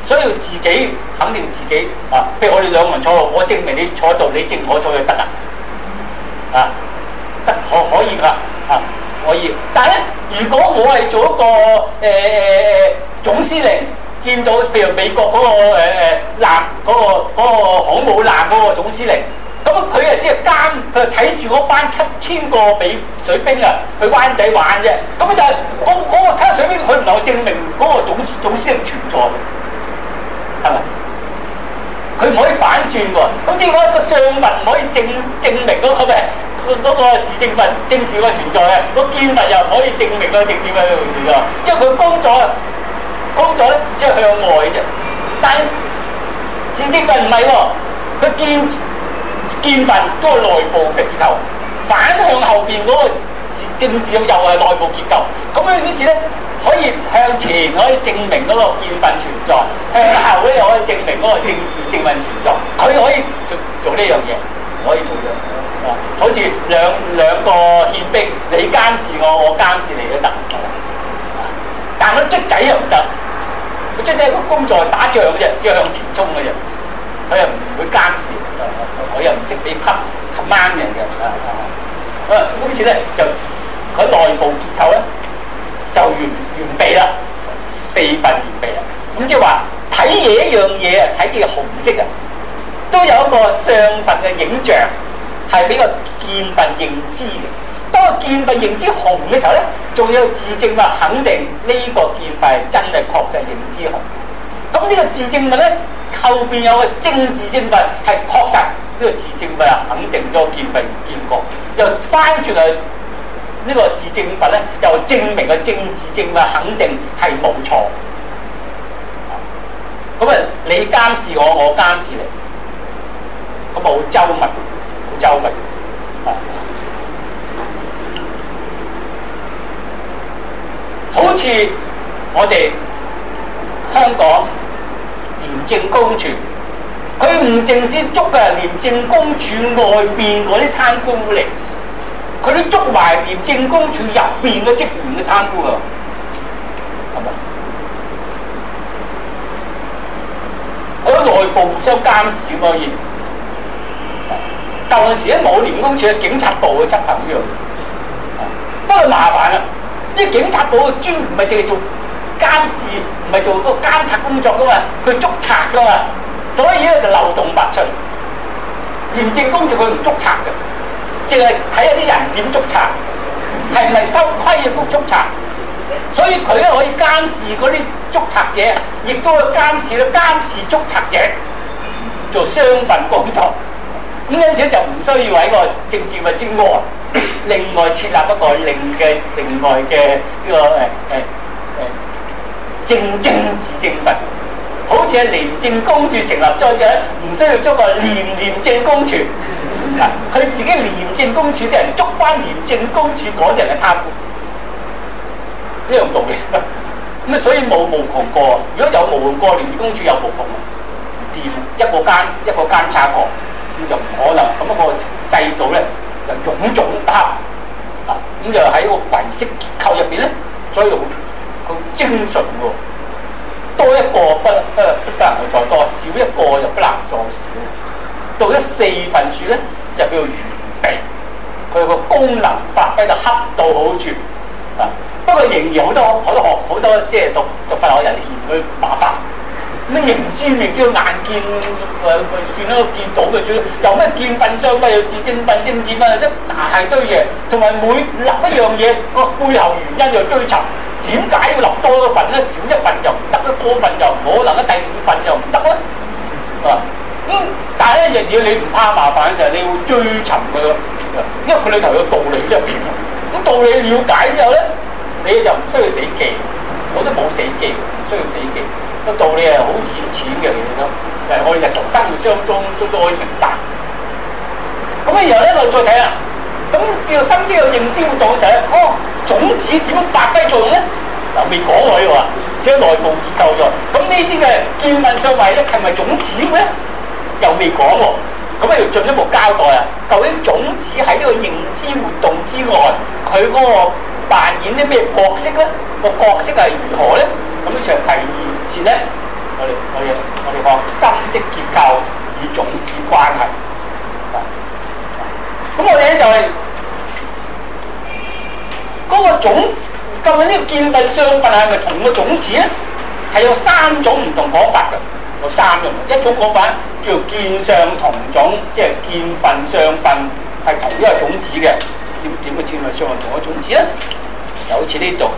所以要自己肯定自己啊。譬如我哋兩個人坐，我證明你坐喺度，你證我坐就得啊，得可以㗎啊，可以。但係咧，如果我係做一個總司令，見到譬如美國嗰個艦嗰個航母艦嗰個總司令。咁佢啊，即係監，佢係睇住嗰班7000個美水兵啊，去灣仔玩啫。咁就係嗰個7水兵，佢唔能夠證明嗰個總司令存在，係咪？佢唔可以反轉喎。咁即係嗰個上文唔可以證明嗰個自證份政治嘅存在啊，個見份又唔可以證明個政治嘅存在，因為佢工作咧只係向外啫。但係自證份唔係喎，佢見份都係內部嘅結構，反向後邊嗰個政治又係內部結構。咁樣於是咧，可以向前可以證明嗰個見份存在，向後咧又可以證明嗰個政治證份存在。佢可以做呢樣嘢，可以做嘅。好似兩個憲兵，你監視我，我監視你都得。但係卒仔又唔得，佢卒仔個工作係打仗嘅啫，只係向前衝嘅啫。佢又唔會監視，我又唔識俾吸掹人嘅，於是咧就佢內部結構咧就完備啦，4份完備啦。咁即係話睇嘢一樣嘢啊，睇見紅色啊，都有一個相份嘅影像，係俾個見份認知嘅。當個見份認知紅嘅時候咧，仲有自證物肯定呢個見份係真係確實認知紅。咁呢個自證物咧，後邊有個政治證份係確實呢個自證物啊，肯定咗見份見過，又翻轉嚟呢個自證份咧，又證明個政治證物肯定係冇錯。咁啊，你監視我，我監視你，咁啊好周密，好周密啊！好似我哋香港廉政公署，佢唔淨止捉嘅廉政公署外邊嗰啲貪官嚟，佢都捉埋廉政公署入邊嘅職員嘅貪官啊，係咪？佢喺內部互相監視可以。舊陣時咧冇廉公署，警察部去執行呢樣嘢，不過麻煩啦。啲警察部嘅專唔係淨係做監視，唔係做個監察工作噶嘛，佢捉賊噶嘛，所以咧就漏洞百出。廉政公署佢唔捉賊嘅，淨係睇下啲人點捉賊，係咪收規嘅捉賊。所以佢咧可以監視嗰啲捉賊者，亦都去監視捉賊者，做雙份工作。咁因此就唔需要喺個政治物之外，另外設立一個另外嘅呢個政治證份，好似係廉政公署成立咗之後，唔需要捉個廉政公署，佢自己廉政公署啲人捉翻廉政公署嗰啲人嘅貪污，呢樣道理。咁啊，所以冇無窮過。如果有無窮過，廉政公署有無窮，唔掂，一個監察過。咁就唔可能，咁一個制度咧就臃腫不堪啊！咁就喺個圍式結構入邊咧，所以佢精純喎，多一個不能夠再多，少一個又不能再少。到咗4份處咧，就叫做完備，佢個功能發揮到恰到好處啊！不過仍然好多即係讀法學人嫌佢麻煩。咩認知面叫眼見算啦，見到嘅算，有咩見份相費又自證份證件啊，一大堆嘢，同埋每立一樣嘢個背後原因又追尋，點解要立多一份咧？少一份又唔得啦，多份又唔可能啦，第5份又唔得啦，啊但係咧，若果你唔怕麻煩嘅時候，你會追尋佢，因為佢裏頭有道理喺入邊。咁道理了解之後咧，你就唔需要死記，我都冇死記，唔需要死記。個道理係好顯淺嘅，其實都係我哋日常生活中都可以明白。咁啊，然後咧我再睇啦，咁叫做心知有認知活動嘅時候咧，種子點樣發揮作用咧？嗱，未講佢喎，只係內部結構咗。咁呢啲嘅見份相位咧，係咪種子咧？又未講喎。咁啊，要進一步交代啊，究竟種子喺呢個認知活動之外，佢嗰個扮演啲咩角色咧？個角色係如何咧？咁呢場第2節咧， 我哋學心積結構與種子關係。咁我哋咧就係、嗰個種子，究竟呢個見分相分係咪同個種子咧？係有3種唔同講法嘅，有3種。一種講法叫做見相同種，即係見分相分係同一個種子嘅。點嘅見分相分同一個種子咧？就好似呢度，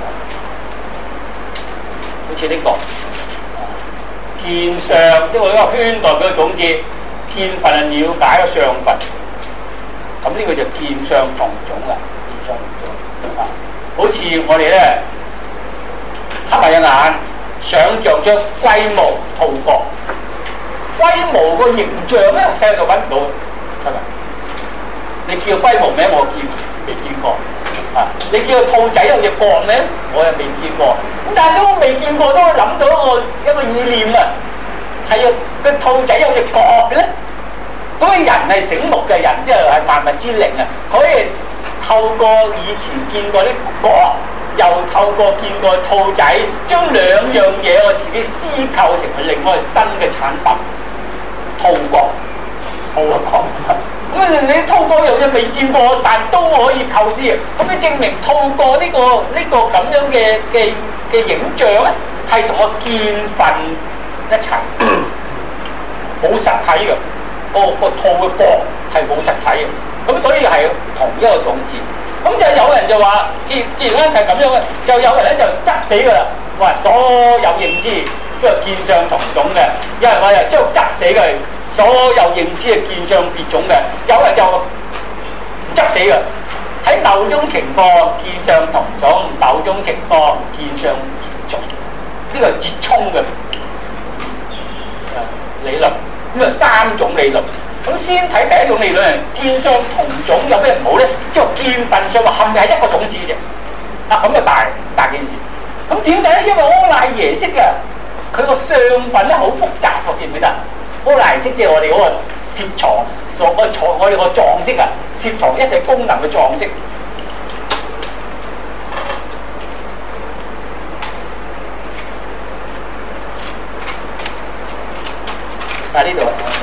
好似呢個見相，因為呢個圈代表種子，見分係了解個相分。咁呢個就見相同種啦，見相同種啊！好似我哋咧瞌埋隻眼，想像將龜毛套角，龜毛個形象咧，世界上揾唔到，係咪？你叫龜毛咩？我未見過啊！你叫個兔仔有隻角咩？我又未見過。咁但係都未見過，都諗到一個意念啊！係啊，個兔仔有隻角嘅咧。嗰個人係醒目嘅人，即係萬物之靈啊！可以透過以前見過啲角，又透過見過兔仔，將2樣嘢我自己思構成為另外新嘅產品。兔角，兔角。咁你兔角有嘢未見過，但都可以構思。咁你證明透過呢個咁樣嘅影像咧，係同個見分一齊，冇實體嘅。個兔嘅角係冇實體嘅，咁所以係同一個種子。咁就有人就話，既然係咁樣嘅，就有人咧就執死㗎啦。話所有認知都係見相同種嘅，有人話又將執死嘅，所有認知係見相別種嘅。有人就執死嘅，喺某種情況見相同種，某種情況見相別種。呢個係折衷嘅理論。咁啊3種理論，咁先睇第一種理論係見相同種有咩唔好咧？即係見分相分係一個種子嘅，咁就大件事。咁點解咧？因為柯賴耶識嘅佢個相分咧好複雜喎，記唔記得？柯賴耶識即係我哋嗰個攝藏我哋個狀識啊，攝藏一切功能嘅狀識。喺呢度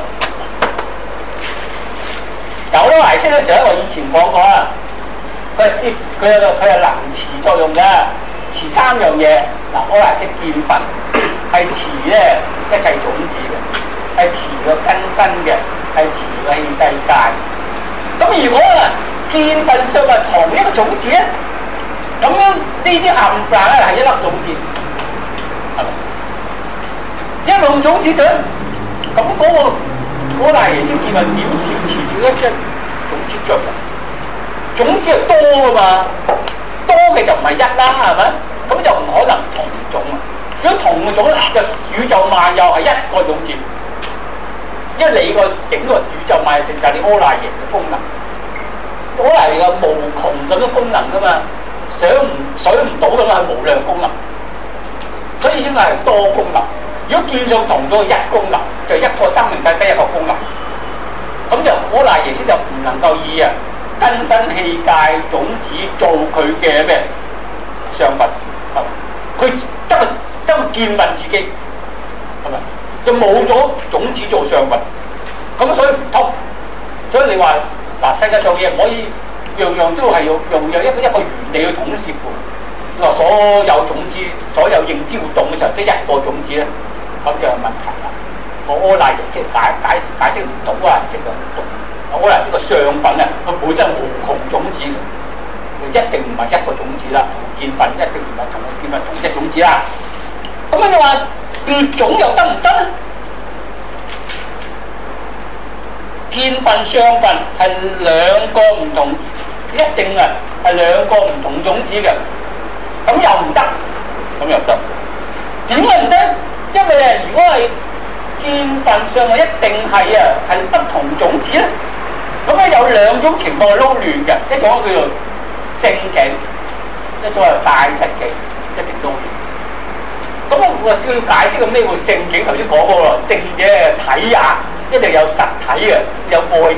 有柯賴耶識嘅時候咧，我以前講過啦，佢係能持作用嘅，持3樣嘢。嗱，柯賴耶識見分係持咧一切種子嘅，係持個根身嘅，係持個器世界。咁如果見分相分同一個種子咧，咁樣呢啲冚唪唥咧係一粒種子，係咪？一粒種子上。咁嗰個柯賴耶識見分點攝持住一隻種子著啊？種子係多噶嘛，多嘅就唔係一啦，係咪？咁就唔可能同種啊！如果同種咧，就宇宙萬有係一個種子，因為你個整個宇宙萬有就係啲柯賴耶嘅功能，柯賴耶有無窮咁多功能噶嘛，想唔到咁係無量功能，所以應該係多功能。如果見相同咗一功能，就一個生命體得一個功能，咁就柯賴耶識就唔能夠以根身器界種子做佢嘅咩相分，佢得個見分自己，係咪？就冇咗種子做相分，咁所以唔通。所以你話嗱，世界上嘢唔可以樣樣都係要用一個原理去統攝喎。你話所有種子、所有認知活動嘅時候，得一個種子咧？咁就有問題啦！個柯賴耶識解釋唔到柯賴耶識嘅活動，柯賴耶識個相分咧，佢本身無窮種子，佢一定唔係一個種子啦。見分一定唔係同見分同一種子啦。咁你話別種又得唔得咧？見分相分係2個唔同，一定係2個唔同種子嘅，咁又唔得，咁又得，點解唔得？因為如果係見分相分，一定係不同種子咧。咁咧有2種情況係撈亂嘅，一種叫做性境，一種係大質境，一定撈亂。咁我要解釋個咩叫性境，頭先講過咯，性嘅體也，一定有實體嘅，有外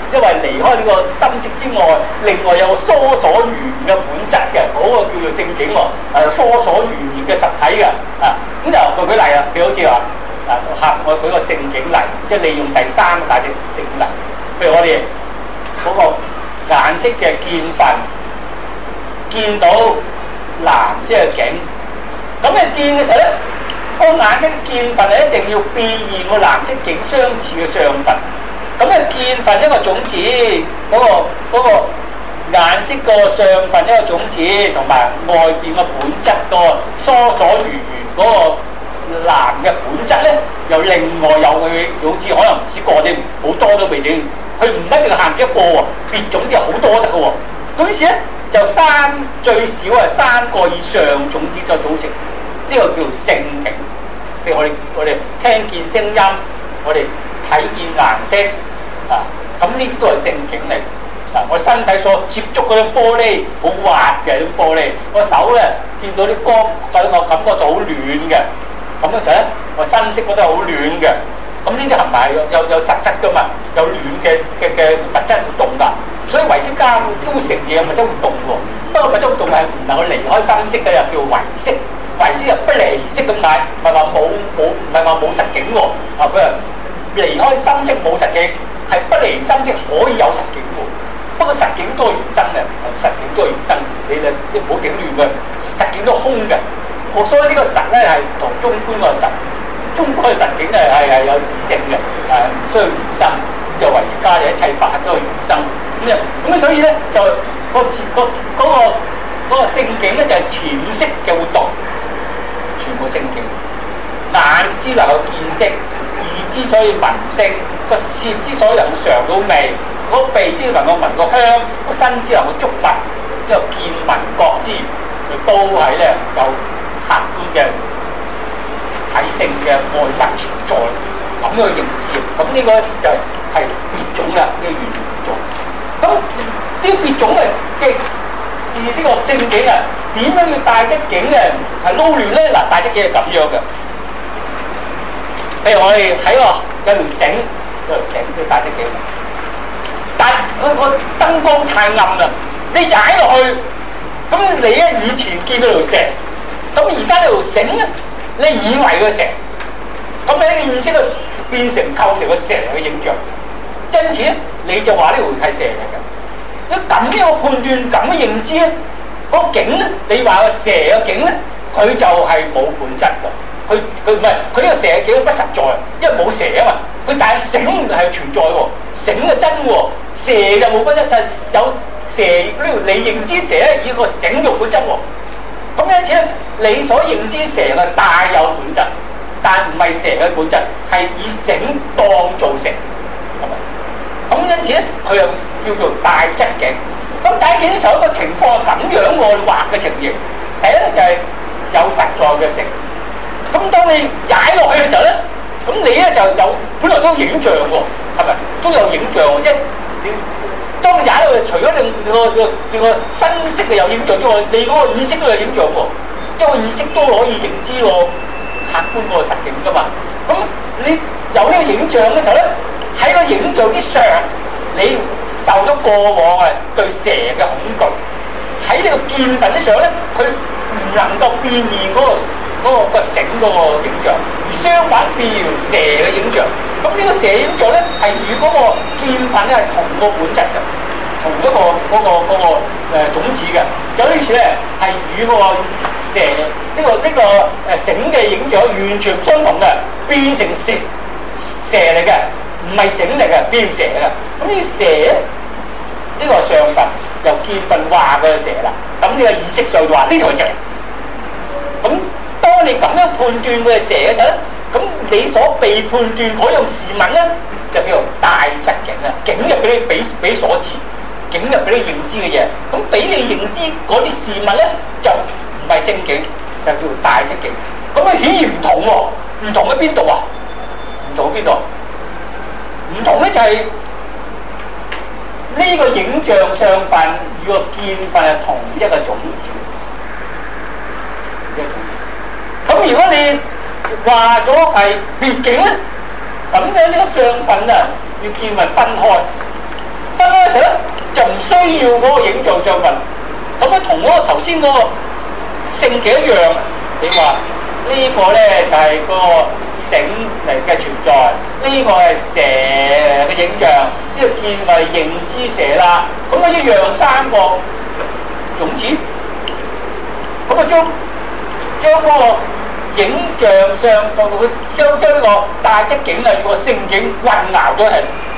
因為離開呢個心識之外，另外有個疏所緣嘅本質嘅，嗰、那個叫做聖境喎，疏所緣嘅實體嘅，咁就舉例啊，譬如好似話我舉個聖境例，即係利用第三個解釋聖境例，譬如我哋嗰個眼識嘅見分，見到藍色嘅境，咁你見嘅時候咧，個眼識見分係一定要變現個藍色境相似嘅相分。咁咧見分一個種子，嗰個眼識個相分一個種子，同埋外邊個本質個疏所緣嗰個藍嘅本質咧，又另外有佢種子，可能唔止個添，好多都未定。佢唔一定限一個喎，別種子好多得嘅喎。咁於是咧就最少係3個以上種子所組成，呢、這個叫聖境。譬如我哋聽見聲音，我哋睇見顏色咁呢啲都係聖境嚟。我身體所接觸嗰種玻璃好滑嘅啲玻璃，我手咧見到啲光，我感覺到好暖嘅。咁嘅時候咧，我身識覺得好暖嘅。咁呢啲係咪有實質噶嘛？有暖嘅物質活動㗎。所以唯識家都承認物質活動喎。不過物質活動係唔能夠離開心識嘅，又叫唯識。唯識又不離識咁解，唔係話冇實境喎。佢話離開心識冇實境，係不離心識可以有實境喎。不過實境多元生嘅，實境多元生，你就即係唔好整亂佢。實境都空嘅，所以呢個實咧係同中觀個實，中觀嘅實境係有自性嘅，唔需要原生。就唯識家嘅一切法都係原生。咁所以咧就嗰個聖境咧就係前識嘅活動，全部聖境。眼之能夠見色，耳之所以聞聲，個舌之所以能夠嘗到味，個鼻之能夠聞個香，個身之能夠觸物，呢個見聞覺知，佢都係咧有客觀嘅體性嘅外物存在，咁去認知。咁呢個就係別種啦，呢個原別種。咁啲別種嘅是呢個聖境啊，點樣要帶質境咧係撈亂咧？嗱，帶質境係咁樣嘅。譬如我哋喺有條繩叫帶質境，但個燈光太暗啦，你踩落去，咁你咧以前見到條蛇，咁而家呢條繩咧，你以為佢蛇，咁你嘅意識就變成構成個蛇嘅影像，因此咧你就話呢條係蛇嚟嘅。你咁樣判斷咁嘅認知咧，個境咧，你話個蛇嘅境咧，佢就係冇本質㗎。佢唔係佢呢個蛇嘅境不實在，因為冇蛇啊嘛。佢但係繩係存在喎，繩係真喎，蛇就冇本質，就係有蛇呢條你認知蛇咧，以個繩做本質喎。咁因此咧，你所認知蛇嘅大有本質，但唔係蛇嘅本質，係以繩當做成，係咪？咁因此咧，佢又叫做帶質境。咁帶質境嘅時候，一個情況係咁樣喎，畫嘅情形，第一就係有實在嘅繩。咁當你踩落去嘅時候咧，咁你咧就有本來都有影像喎，係咪？都有影像喎，即係你當你踩落去，除咗你個身識嘅有影像之外，你嗰個意識都有影像喎，因為意識都可以認知個客觀個實境噶嘛。咁你有呢個影像嘅時候咧，喺個影像之上，你受咗過往對蛇嘅恐懼，喺呢個見分之上咧，佢唔能夠變現嗰個繩嗰個影像，而相反變條蛇嘅影像。咁呢個蛇影像咧係與嗰個見分咧係同個本質嘅，同一個種子嘅。就呢次咧係與嗰個蛇呢個繩嘅影像完全相同嘅，變成蛇嚟嘅，唔係繩嚟嘅，變成蛇嘅。咁呢蛇咧呢個相分由見分話嘅蛇啦。咁呢個意識上就話呢條蛇。咁當你咁樣判斷佢係蛇嘅時候咧，咁你所被判斷嗰樣事物咧，就叫做帶質境啦。境入俾你俾所知，境入俾你認知嘅嘢，咁俾你認知嗰啲事物咧，就唔係聖境，就叫做帶質境。咁啊顯然唔同喎，唔同喺邊度啊？唔同喺邊度？唔同咧就係呢個影像相分與個見分係同一個種子。咁如果你話咗係別境咧，咁咧呢個相分啊，要見分分開， 分開嘅時候咧，就唔需要嗰個影像相分。咁啊，同嗰個頭先嗰個聖境一樣。你話呢個咧就係個繩嚟嘅存在，呢個係蛇嘅影像，呢個見為認知蛇啦。咁啊一樣三個種子，咁啊將嗰個影像相分，將呢個大質境啊與個聖境混淆咗，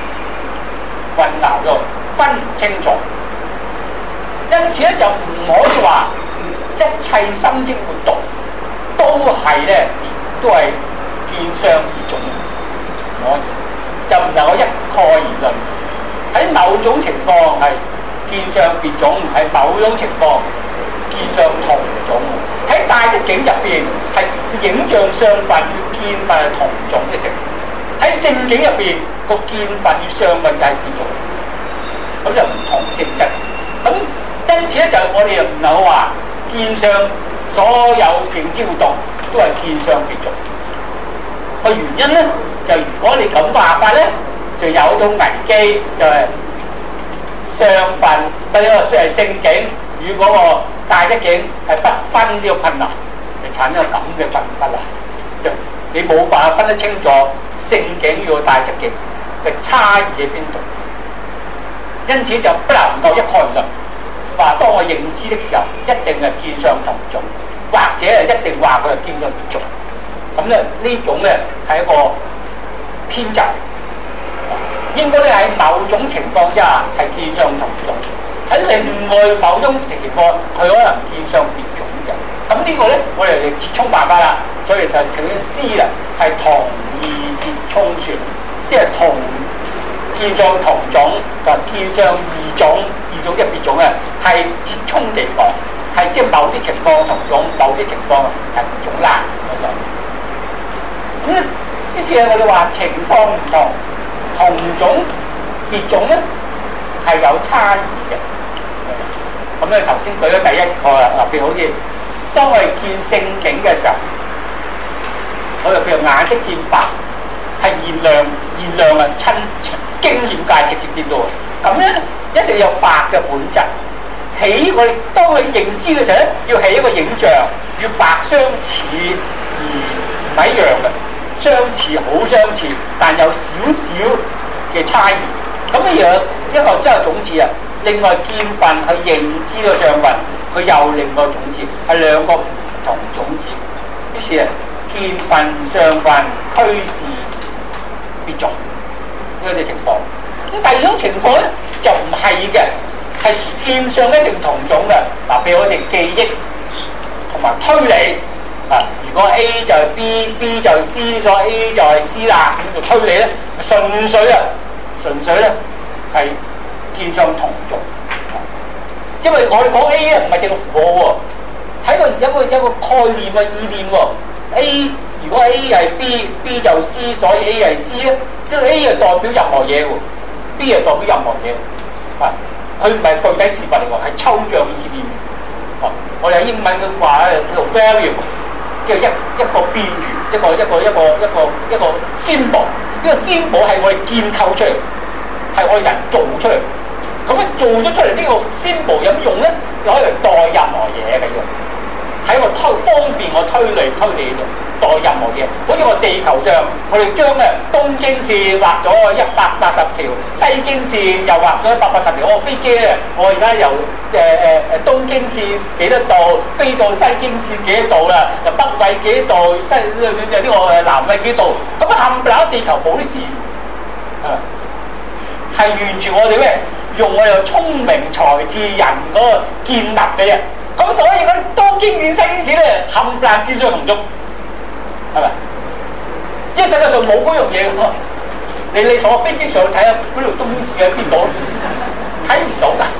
分唔清楚。因此咧就唔可以話一切心經活動都係咧，都係見相別種，可以就唔能夠一概而論。喺某種情況係見相別種，喺某種情況見相同種。喺大質境入邊係影像相分與見分係同種嘅境，喺聖境入邊個見分與相分就係別種，咁就唔同性質。咁因此咧就我哋又唔能夠話見相所有認知活動都係見相別種。個原因咧就如果你咁話法咧，就有一種危機，就係相分對呢個聖境與嗰個大質境係不分呢個困難，就產生咁嘅分別啦。就你冇辦法分得清楚聖境與個大質境嘅差異喺邊度，因此就不能夠一概而論。話當我認知的時候，一定係見相同種，或者係一定話佢係見相別種。咁咧呢種咧係一個偏執，應該咧喺某種情況之下係見相同種，喺另外某種情況佢可能見相別種嘅。咁呢個咧我哋就折衷辦法啦，所以就首先思啦係同義折衷說，即係同見相同種同見相異種。異種一別種啊，係折衷地講，係即係某啲情況同種，某啲情況係唔種啦。咁之前我哋話情況唔同，同種別種咧係有差異嘅。咁咧頭先舉咗第一個啦，嗱譬如好似當我哋見聖境嘅時候，我哋譬如眼色見白，係現量啊親經驗界直接見到。咁咧一定有白嘅本質，起我哋當佢認知嘅時候咧，要起一個影像，與白相似而唔係一樣嘅，相似好相似，但有少少嘅差異。咁呢樣一個即係種子啊，另外見分去認知個相分，佢又另外種子，係兩個唔同種子。於是啊，見分相分俱是別種呢個情況。咁第二種情況咧就唔係嘅，係見相一定同種嘅。嗱，譬如我哋記憶同埋推理啊，如果 A 就係 B，B 就係 C，所以 A 就係 C 啦，咁就推理咧，純粹咧係見相同種。因為我哋講 A 咧唔係淨係符號喎，喺一個概念嘅意念喎。A 如果 A 係 B，B 就 C，所以 A 係 C 咧，因為 A 係代表任何嘢喎。B 係代表任何嘢，佢唔係具體事物嚟喎，係抽象意念。我哋喺英文嘅話咧叫做 variable， 即係一個邊緣，一個 symbol。呢個 symbol 係我哋建構出嚟，係我哋人做出嚟。咁樣做咗出嚟呢個 symbol 有咩用咧？可以嚟代任何嘢嘅用，喺我方便我推理嘅。代任何嘢，好似我地球上，我哋將東經線畫咗180條，西經線又畫咗180條。我飛機咧，我而家由東經線幾多度飛到西經線幾多度啦？由北緯幾度，呢個南緯幾度？咁冚唪唥地球冇啲事，係完全我哋咩用我哋聰明才智人嗰個建立嘅啫。咁所以嗰啲東經線、西經線咧，冚唪唥見相同種。係咪？因為世界上冇嗰樣嘢喎，你坐飛機上去睇下嗰條東經線喺邊度？睇唔到㗎，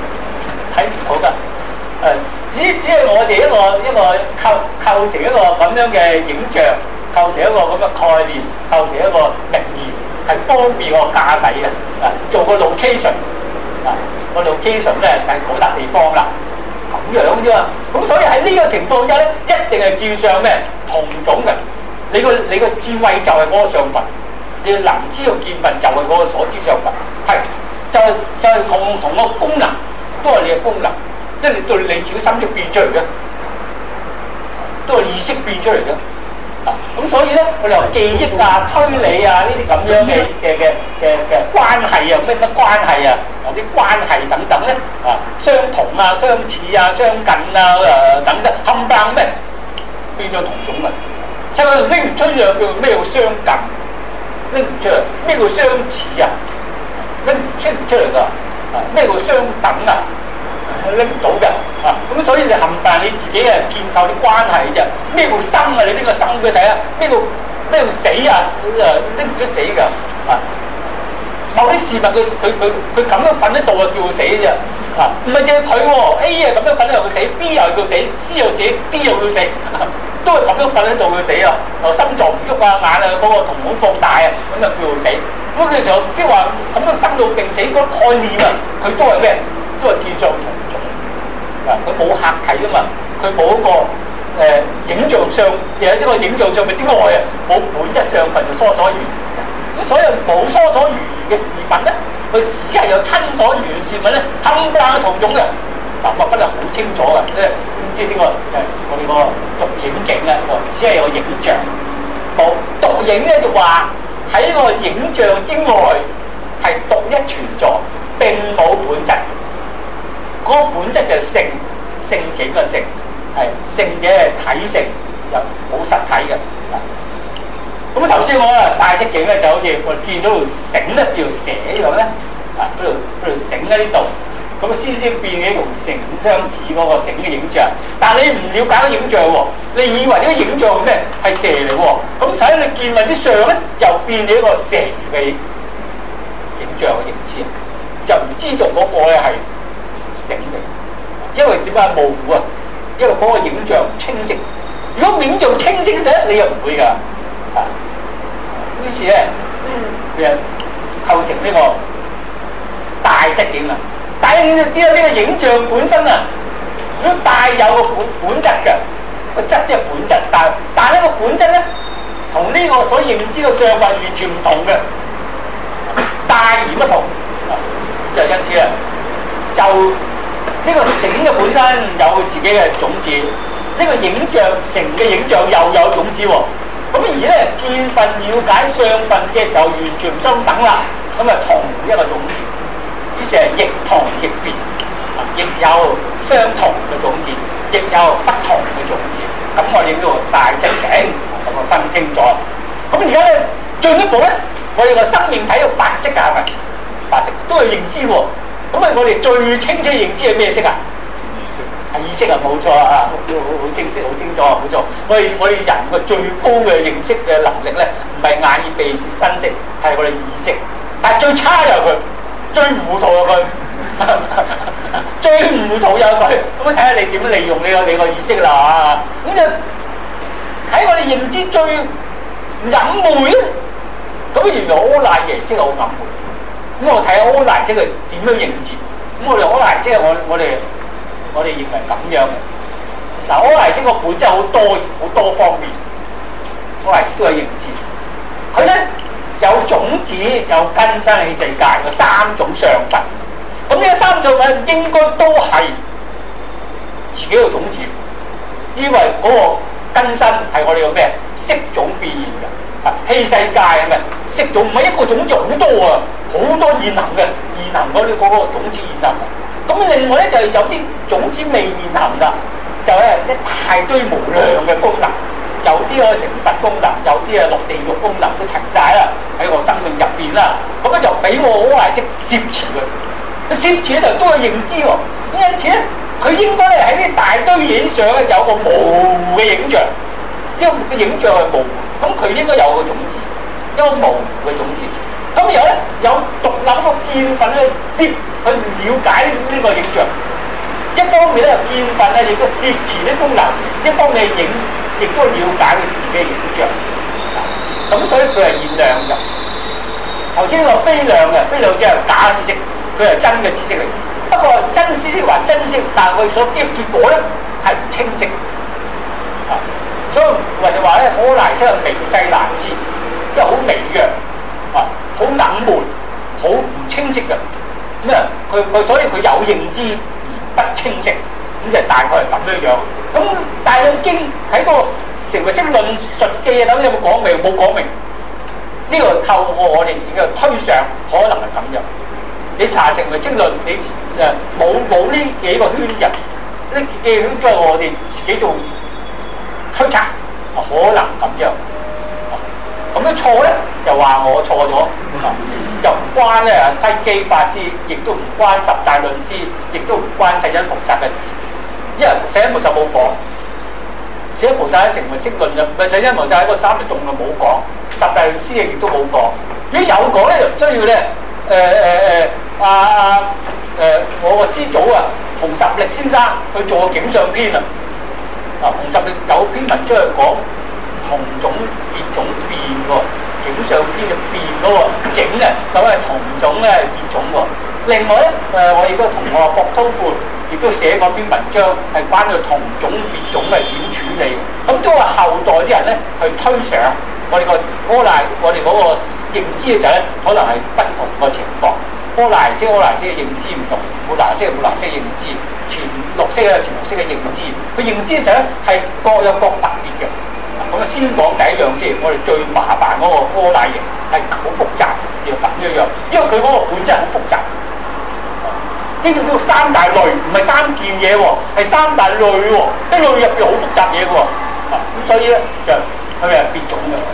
只係我哋一個構成一個咁樣嘅影像，構成一個咁嘅概念，構成一個名義，係方便我駕駛嘅。做個 location，個 location 咧就係嗰笪地方啦。咁樣啫嘛，咁所以喺呢個情況之下咧，一定係見相咩同種嘅。你個智慧就係嗰個相分，你能知道見分就係嗰個所知相分，係係同個功能都係你嘅功能，因為對你自己心識變出嚟嘅，都係意識變出嚟嘅。咁所以咧，我哋話記憶啊、推理啊呢啲咁樣嘅關係啊，乜關係啊，有啲關係等等咧相同啊、相似啊、相近啊等等，冚唪唥咩變咗同種嘅。所以佢拎唔出樣叫咩叫相近，拎唔出嚟咩叫相似啊，拎唔出嚟㗎。咩叫相等啊？拎唔到嘅咁所以你冚唪唥你自己建構啲關係啫。咩叫生啊？你呢個生俾佢睇啊！咩叫死啊？拎唔出死㗎某啲事物佢咁樣瞓喺度啊，叫佢死啫唔係淨係佢喎 A 啊咁樣瞓喺度佢死 ，B 又叫死 ，C 又死 ，D 又叫死都係咁樣瞓喺度佢死啊！心臟唔喐啊，眼啊嗰個瞳孔放大啊，咁就叫佢死。咁嘅時候即係話咁樣生老病死嗰個概念啊，佢都係咩？都係見相同種佢冇客體㗎嘛，佢冇一個影像上，有一個影像上面之外啊，冇本質上份嘅疏所緣。咁所有冇疏所緣嘅事物咧，佢只係有親所緣嘅事物咧，冚唪唥同種嘅。我分得好清楚嘅，即係呢個就係我哋個獨影境啊，只係有影像，冇獨影咧就話喺個影像之外係獨一存在，並冇本質。嗰個本質就係性境嘅性，係性嘅體性，又冇實體嘅。咁頭先我大隻境咧就好似我見到條繩咧，叫蛇呢度咧，嗰條繩喺呢度。咁先變起同繩相似嗰個繩嘅影像，但係你唔了解個影像喎，你以為呢個影像咩係蛇嚟喎，咁使你見或者相咧又變起一個蛇嘅影像嘅認知，就唔知道嗰個咧係繩嚟，因為點解模糊啊？因為嗰個影像唔清晰。如果影像清晰嘅，你又唔會㗎。於是咧，佢構成呢個大質境啦。但係你知道呢個影像本身啊，如果帶有個本質嘅，個質即係本質，但係呢個本質咧，同呢個所認知嘅相法完全唔同嘅，大而不同。就因此啊，就呢個繩嘅本身有自己嘅種子，呢個影像繩嘅影像又有種子喎。咁而咧見分了解相分嘅時候完全唔相等啦，咁啊同一個種子。於是係亦同亦別，亦有相同嘅種子，亦有不同嘅種子。咁我哋叫做大質境，咁啊分清楚。咁而家咧進一步咧，我哋個生命體有白色㗎，係咪？白色都係認知喎。咁啊，我哋最清晰認知係咩色啊？意識。係意識啊，冇錯啊，好清晰，好清楚啊，冇錯。我哋人個最高嘅認識嘅能力咧，唔係眼耳鼻舌身識，係我哋意識。但係最差就係佢。最糊塗啊佢，最唔糊塗又係佢，咁樣睇下你點利用你個意識啦嚇。咁就喺我哋認知最隱昧咧，咁原來柯賴耶識係好隱昧。咁我睇下柯賴即係點樣認知。咁我哋柯賴即係我哋認為咁樣嘅。嗱，柯賴識個本質好多方面，柯賴識都有認知。佢咧。有種子，有根生起世界，有三種相分。咁呢三種咧，應該都係自己嘅種子，因為嗰個根生係我哋嘅咩色種變現嘅，器世界係咪色種？唔係一個種子好多啊，好多現行嗰啲嗰個種子現行。咁另外咧就係有啲種子未現行㗎，就係一大堆無量嘅功能。有啲可以成佛功能，有啲落地獄功能都齊晒啦，喺個生命入邊啦。咁咧就俾我柯賴識攝持佢，攝持咧就都係認知喎。咁因此咧，佢應該咧喺啲大堆嘢上咧有個模糊嘅影像，因為個影像係模糊，咁佢應該有個種子，一個模糊嘅種子。咁然後咧有獨立個見分咧攝去了解呢個影像。一方面咧見分咧亦都攝持啲功能，一方面亦都了解佢自己嘅影像，咁所以佢係現量嘅。頭先呢個非量嘅，非量即係假知識，佢係真嘅知識嚟。不過真知識還真知識，但係佢所得嘅結果咧係唔清晰。所以或者話咧，柯賴識係微細難知，因為好微弱，好冷門，好唔清晰嘅。 咁啊，所以佢有認知而不清晰，咁就大概係咁樣樣。咁《大論經》喺個成唯識論述嘅嘢，等有冇講明？冇講明。呢個透過我哋自己嘅推想，可能係咁樣。你查成唯識論，你冇呢幾個圈入，呢幾個圈都係我哋自己做推測，可能咁樣。咁樣錯咧，就話我錯咗，就唔關咧窺基法師，亦都唔關十大論師，亦都唔關世親菩薩嘅事，因為世親菩薩冇講，世親菩薩喺成唯識論就唔係世親菩薩喺個三密頌就冇講，十大論師亦都冇講。如果有講咧，就唔需要咧我個師祖啊，洪十力先生去做個景相篇啊，洪十力有篇文章去講。同種別種變喎，景相篇嘅變嗰個景啊，咁係同種咧別種喎。另外咧，我亦都同我霍韜闊亦都寫過篇文章，係關於同種別種係點處理。咁都係後代啲人咧去推想我哋個阿賴，我哋嗰個認知嘅時候咧，可能係不同個情況。阿賴式嘅認知唔同，冇賴式嘅認知，前六式嘅前六式嘅認知，佢認知嘅時候咧係各有各特別嘅。咁啊，先講第一樣先，我哋最麻煩嗰個阿賴耶係好複雜，要咁樣樣，因為佢嗰個本質好複雜。呢個叫三大類，唔係三件嘢喎，係三大類喎，啲類入邊好複雜嘢嘅喎。咁所以咧就佢係別種嘅。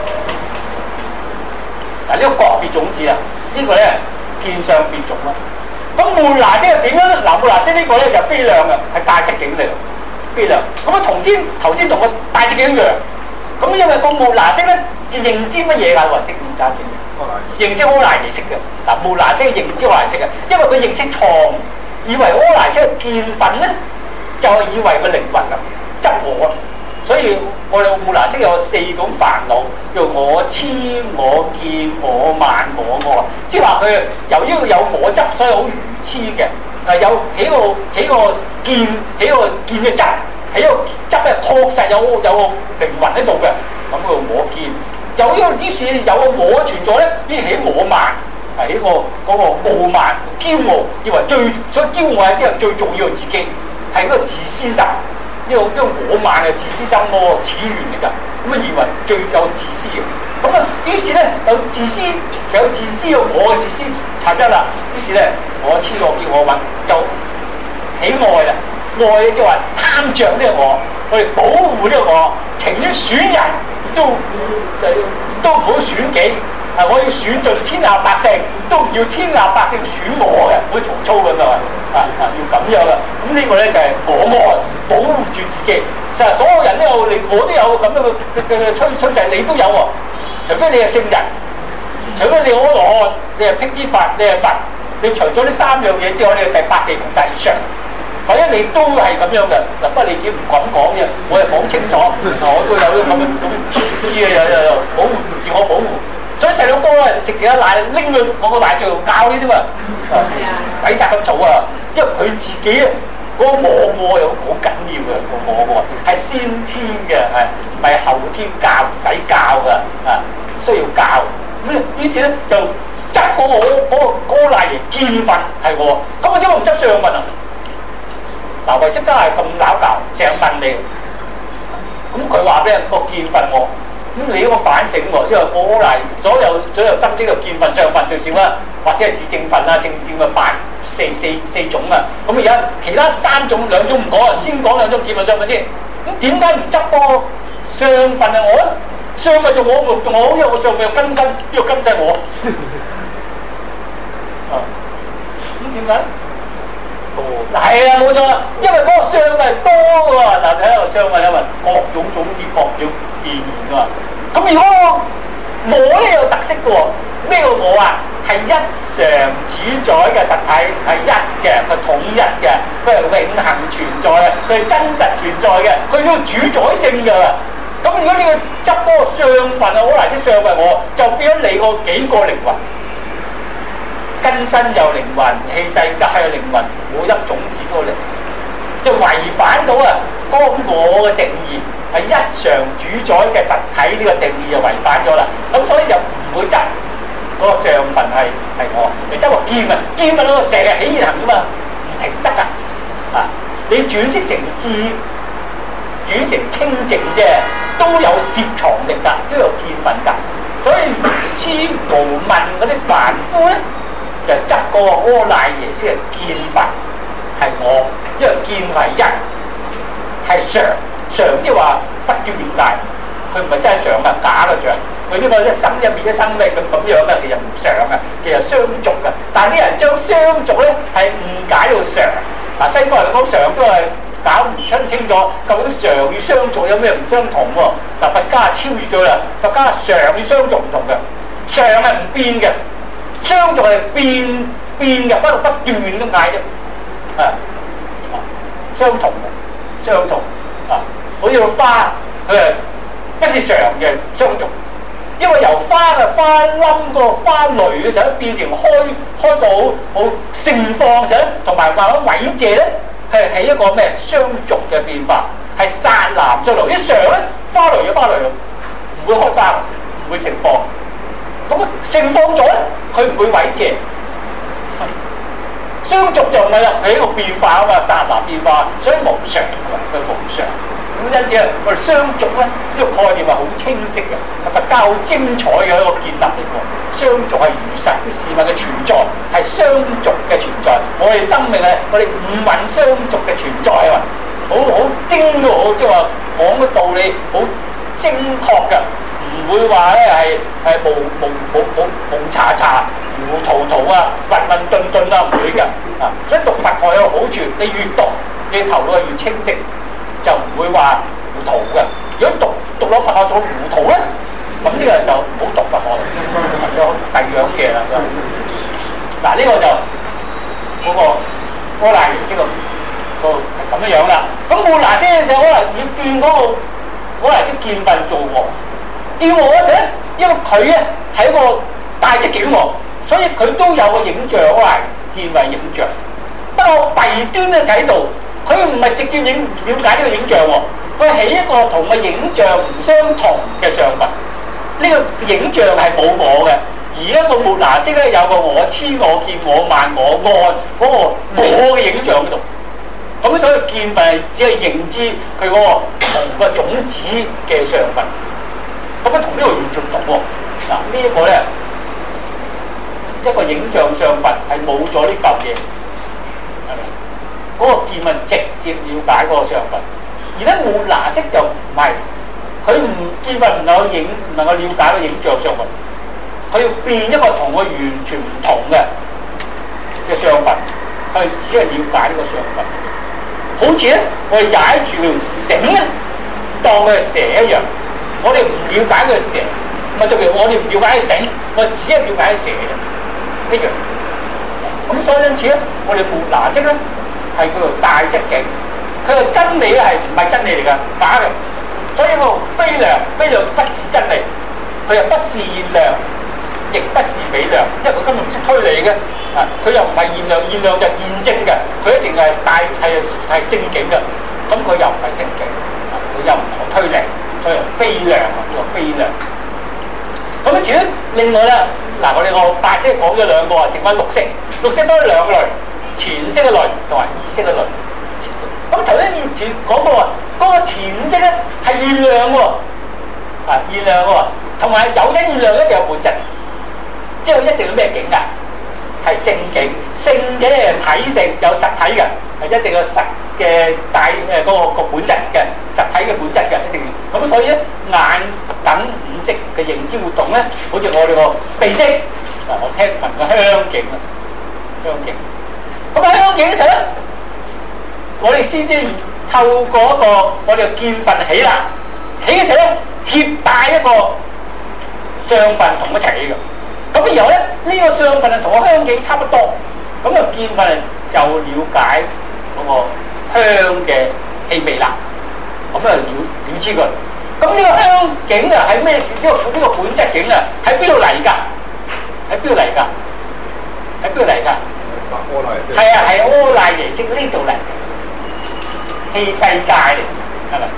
嗱，呢個各別種子啊，呢個咧見相別種啦。咁末那識係點樣咧？嗱，末那識呢個咧就非量嘅，係大直境嚟，非量。咁啊，頭先同個大直境一樣。咁因為個末那識咧，就認知乜嘢㗎？識點揸錢嘅？認識阿賴耶識嘅。嗱，末那識認知阿賴耶識嘅，因為佢認識錯誤，以為阿賴耶識嘅見分咧，就係以為個靈魂啊，執我啊。所以我哋末那識有四種煩惱，叫我痴、我見、我慢、我愛。即係話佢由於有我執，所以好愚痴嘅。有起個見嘅執。喺個執咧，確實有個靈魂喺度嘅，咁個我見，有呢個於是有個我存在咧，於是起我慢，係嗰個傲慢、驕傲，以為所以驕傲係啲人最重要嘅自己，係嗰個自私心，呢個我慢嘅自私心個始源嚟㗎，咁啊以為最有自私嘅，咁啊於是咧有自私嘅我嘅自私產生啦，於是咧我痴我見我慢就起愛啦。愛即係話貪着呢個我哋保護呢個我，情願選人都唔好選己，我要選盡天下百姓，都唔要天下百姓選我嘅，好似曹操咁啊！要咁樣嘅，咁呢個咧就係我愛保護住自己。實在所有人都有，我都有咁樣嘅趨勢，你都有喎。除非你係聖人，除非你阿羅漢，你係辟支佛，你係佛，你除咗呢三樣嘢之外，你係第八地菩薩以上。或者你都係咁樣嘅，嗱，不過你只唔敢講嘅，我係講清楚，我都有咁知嘅，有保護自我保護，所以細佬哥咧食幾多奶，拎去我個奶嘴度教呢啲嘛，鬼殺咁嘈啊！因為佢自己啊嗰個我又好緊要嘅，個我係先天嘅，係唔係後天教唔使教嘅啊？唔需要教咁，於是咧就執嗰個賴嚟見分係我，咁啊因為唔執相分啊。嗱，唯識家係咁拗教，成日問你，咁佢話俾人個見分我，咁你個反省喎，因為我阿賴所有心經嘅見分相分最少啦，或者係自證分啊、正見嘅四種啊，咁而家其他三種兩種唔講啊，先講兩種見分相分先，咁點解唔執個相分啊？我咧相咪做我，因為我相咪有根身，呢個根身我，咁點解？係啊，冇錯啦，因為嗰個相係多嘅喎，嗱睇下個相係因為各種種子各種變現嘅嘛。咁如果我咧有特色嘅喎，咩個我啊？係一常主宰嘅實體，係一嘅，佢統一嘅，佢係永恆存在嘅，佢係真實存在嘅，佢有主宰性嘅。咁如果你個執嗰個相分啊，好難啲相係我，就變咗你個幾個靈魂。根身有靈魂，氣世界有靈魂，冇一種子嗰個靈魂，就違反到啊嗰個我嘅定義，係一常主宰嘅實體呢個定義就違反咗啦。咁所以就唔會執。 嗰個上份係我，你即係話見啊，見份嗰個成日起現行噶嘛，唔停得噶啊！你轉識成智，轉成清淨啫，都有攝藏力㗎，都有見份㗎。所以痴無問嗰啲凡夫咧，就執嗰個阿賴耶識嘅見份係我，因為見係一係常即係話不斷變大，佢唔係真係常啊，假嘅常。佢呢個一生一滅一生咩咁樣嘅，其實唔常嘅，其實相續嘅。但係啲人將相續咧係誤解到常。嗱，西方人講常都係搞唔清楚，究竟常與相續有咩唔相同喎？嗱，佛家超越咗啦，佛家常與相續唔同嘅，常係唔變嘅，相續係變嘅，不斷咁解啫。相同啊！好似個花，佢係不是常嘅相續。因為由花嘅花冧個花蕾嘅時候變成開到好盛放嘅時候，同埋慢慢萎謝咧，係起一個咩相續嘅變化，係剎那相續。一常咧，花蕾嘅花蕾唔會開花，唔會盛放。咁盛放咗咧，佢唔會萎謝。相續就唔係啦，係一個變化啊嘛，剎那變化，所以無常佢無常。咁因此我哋相續咧呢個概念係好清晰嘅，佛家好精彩嘅一個建立嚟喎。相續係如實嘅事物嘅存在，係相續嘅存在。我哋生命係我哋五蘊相續嘅存在啊嘛，好精喎，即係話講嘅道理好精確嘅，唔會話咧係蒙查查、糊塗塗啊、混混沌沌啊，唔會嘅啊。所以讀佛學有個好處，你越讀你頭腦係越清晰。就唔會話糊塗嘅。如果讀落佛學到糊塗咧，咁呢個就唔好讀佛學，有第二樣嘢啦。嗱，呢個就嗰個阿賴耶識個係咁樣啦。咁末那識嘅時候，可能要見嗰個阿賴識見份做我，見我嗰時咧，因為佢咧係一個大質境喎，所以佢都有個影像阿賴見為影像。不過弊端咧就喺度。佢唔係直接了解呢個影像喎，佢起一個同個影像唔相同嘅相分。呢個影像係冇我嘅，而一個末那識咧有個我痴我見我慢我愛嗰個我嘅影像喺度。咁所以見份只係認知佢嗰個同個種子嘅相分。咁啊同呢個完全唔同喎。嗱，呢一個咧一個影像相分係冇咗呢嚿嘢。嗰個見份直接了解嗰個相分，而咧末那識就唔係，佢唔見份唔能夠了解個影像相分，佢要變一個同佢完全唔同嘅相分，佢只係了解呢個相分。好似咧，我哋踩住條繩咧，當佢係蛇一樣，我哋唔了解佢係蛇，咪特別我哋唔了解佢繩，我只係了解佢蛇嘅一樣。咁所以因此咧，我哋末那識咧。係叫做大質境，佢個真理咧係唔係真理嚟㗎，假嘅。所以個非量不是真理，佢又不是現量，亦不是美量，因為佢根本唔識推理嘅。啊，佢又唔係現量，現量就現證嘅，佢一定係係聖境嘅。咁佢又唔係聖境，佢又唔係推理，所以非量啊，呢個非量。咁啊，前另外咧，嗱我哋個八識講咗兩個啊，剩翻六識，六識分兩類。前識嘅類同埋意識嘅類，咁頭先以前講過話，嗰個前識咧係現量喎，啊現量喎，同埋有真現量一定有本質，即係一定要咩境啊？係性境，性嘅咧體性有實體嘅，係一定有實嘅大嗰個本質嘅實體嘅本質嘅一定要。咁所以咧眼等五識嘅認知活動咧，好似我哋個鼻識，嗱我聽聞個香境啊，香境。咁喺香境嘅時候咧，我哋先至透過一個我哋嘅見份起啦，起嘅時候咧，攜帶一個相分同一齊起嘅。咁然後咧，呢個相分係同個香境差不多，咁就見份就了解嗰個香嘅氣味啦。咁啊了知佢。咁呢個香境啊係咩？呢個本質境啊喺邊度嚟㗎？喺邊度嚟㗎？喺邊度嚟㗎？係啊，係阿賴耶識呢度嚟嘅，器世界嚟，係咪？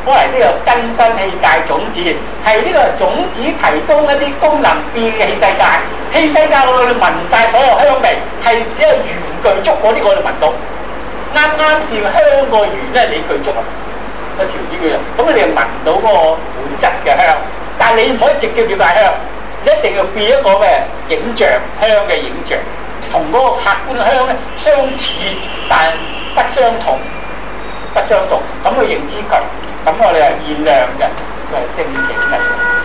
波麗式有根身器界種子，係呢個種子提供一啲功能變嘅氣世界。氣世界我哋聞晒所有香味，係只有原具足嗰啲我哋聞到。啱啱是香個源咧，你具足啊，個條件嘅，咁你就聞到嗰個本質嘅香。但係你唔可以直接了解香，一定要變一個嘅影像，香嘅影像，同嗰個客觀嘅香咧相似，但不相同，不相同。咁去認知佢，咁我哋係現量嘅，佢係聖境嘅。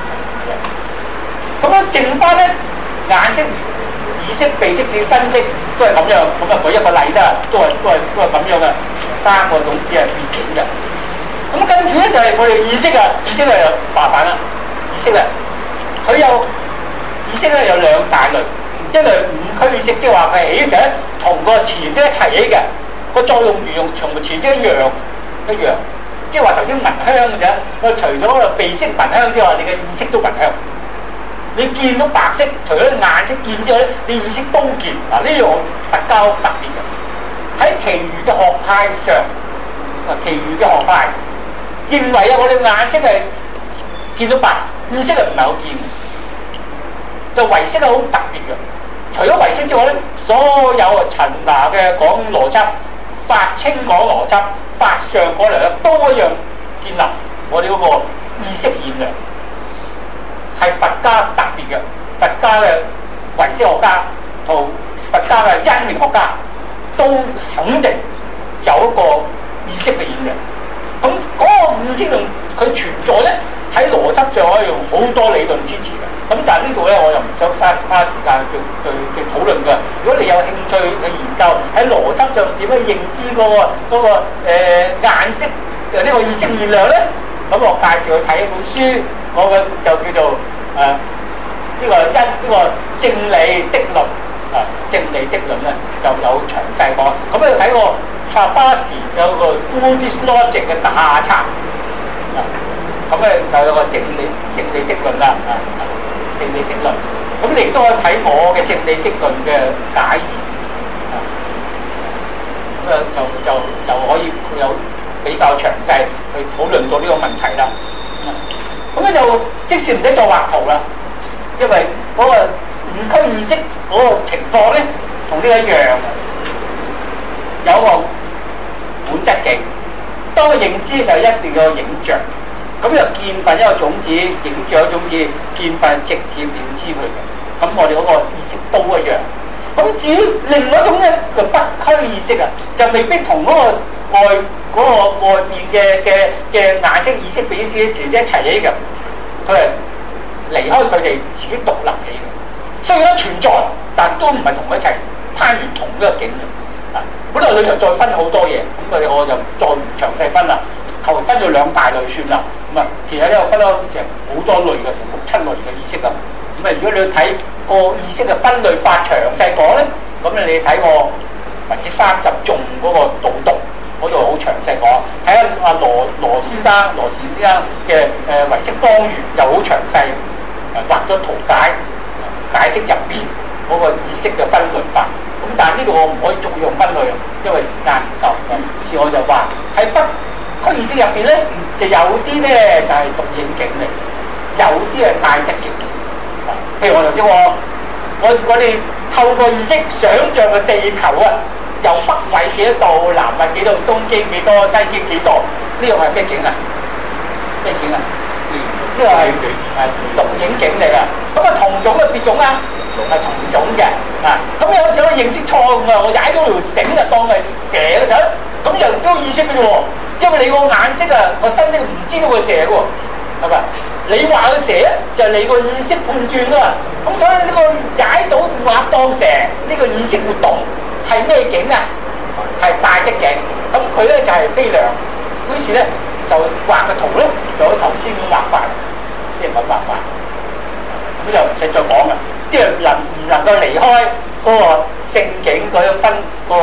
咁樣剩翻咧，眼識、耳識、鼻識、舌身識都係咁樣。咁啊舉一個例啦，都係咁樣嘅，三個種子係變境嘅。咁跟住咧就係我哋意識啊，意識咧又麻煩啦。意識咧，佢有意識咧有兩大類，一類五區意識，即係話佢起嘅時候咧同個前識一齊起嘅，個作用原用同前識一樣。即係話頭先聞香嘅時候，我除咗個鼻識聞香之外，你嘅意識都聞香。你見到白色，除咗眼識見之外咧，你意識都見。嗱，呢樣佛教特別嘅。喺其餘嘅學派上，其餘嘅學派認為啊，我哋眼識係見到白，意識係唔係好見。就唯識係好特別嘅。除咗唯識之外咧，所有陳拿嘅講邏輯、法清講邏輯、法上講邏輯都一樣建立我哋嗰個意識現量。係佛家特別嘅，佛家嘅唯識學家同佛家嘅因明學家都肯定有一個意識嘅現量。咁嗰個意識量佢存在咧，喺邏輯上可以用好多理論支持嘅。咁但係呢度咧，我又唔想花時間去討論嘅。如果你有興趣去研究喺邏輯上點樣認知嗰個眼識呢個意識現量咧？咁我介紹去睇一本書，我嘅就叫做呢個正理的論啊，正理的論咧就有詳細講。咁你睇過 Travasky 有個 Buddhist Logic 嘅下冊啊，咁咧就有個正理的論啦啊，正理的論。咁你亦都可以睇我嘅正理的論嘅解義啊，咁啊就可以有比較詳細去討論到呢個問題啦。咁咧就即使唔使再畫圖啦，因為嗰個五區意識嗰個情況咧，同呢個一樣，有個本質境。當佢認知嘅時候，一定要有影像。咁就見分一個種子，影像一種子，見分直接認知佢嘅。咁我哋嗰個意識都一樣。咁至於另外一種咧，叫北區意識啊，就未必同嗰個外邊嘅眼識、意識、鼻識一齊起嘅，佢係離開佢哋自己獨立起嘅。雖然存在，但都唔係同佢一齊攀緣同一個境嘅。啊，本來裏頭再分好多嘢，咁我就再唔詳細分啦。求其分咗兩大類算啦。咁啊，其實呢度分咗成好多類嘅，成6、7類嘅意識啊。咁啊，如果你去睇個意識嘅分類法詳細講咧，咁你睇我唯識30頌嗰個導讀嗰度好詳細講。睇下阿羅善先生嘅唯識方圓又好詳細，畫咗圖解釋入邊嗰個意識嘅分類法。咁但係呢度我唔可以逐樣分類，因為時間唔夠。於是我就話喺北區意識入邊咧，就有啲咧就係獨影境嚟，有啲係帶質境。譬如我頭先我哋透過意識想像嘅地球啊，由北緯幾多度，南緯幾多，東經幾多，西經幾多？呢個係咩境啊？咩境啊？呢個係獨影境嚟㗎。咁啊同種嘅別種啊，係同種嘅啊。咁有時我認識錯誤啊，我踩到條繩啊，當係蛇嘅時候，咁又都意識嘅啫喎。因為你個眼識啊，個身識唔知道佢蛇嘅喎，係咪？你話佢蛇就係你個意識判斷啦。咁所以呢個踩到畫當蛇呢個意識活動係咩境啊？係帶質境。咁佢咧就係非量。於是咧就畫個圖咧，就好似頭先咁畫法，即係咁畫法。咁就唔使再講啦。即係唔能夠離開嗰個聖境嗰種分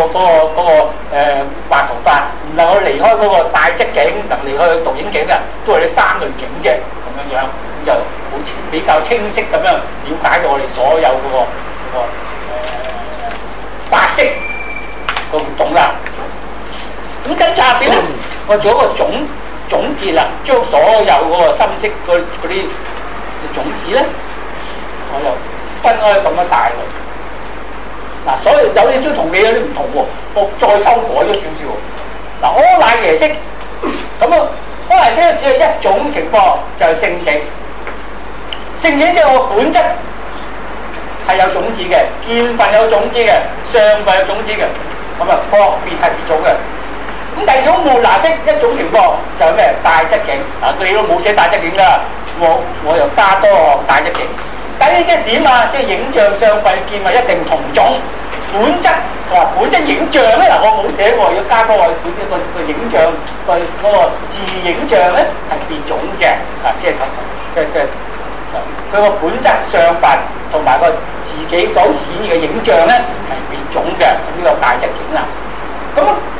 畫圖法，唔能夠離開嗰個帶質境，唔能離開獨影境嘅，都係呢3類境啫。咁樣咁就好比較清晰咁樣了解到我哋所有嗰個法式個活動啦。咁跟住下邊咧，我做一個總總結啦，將所有嗰個深色嗰啲種子咧，我又分開咁樣帶佢。嗱，所以有啲書同你有啲唔同喎，我再修改咗少少。嗱，阿賴耶識咁啊，阿賴耶識只係一種情況，就係性境。性境即係個本質係有種子嘅，見分有種子嘅，相分有種子嘅，咁啊個別係別種嘅。咁第二種末那識一種情況就係咩？帶質境。嗱，你都冇寫帶質境㗎，我又加多個帶質境。但係呢啲點啊？即係影像相分見分一定同種，本質本質影像咧，嗱，我冇寫喎，要加多個個影像嗰個字影像咧係別種嘅，即係佢個本質相分同埋個自己所顯現嘅影像咧係別種嘅，咁呢個帶質境啦。咁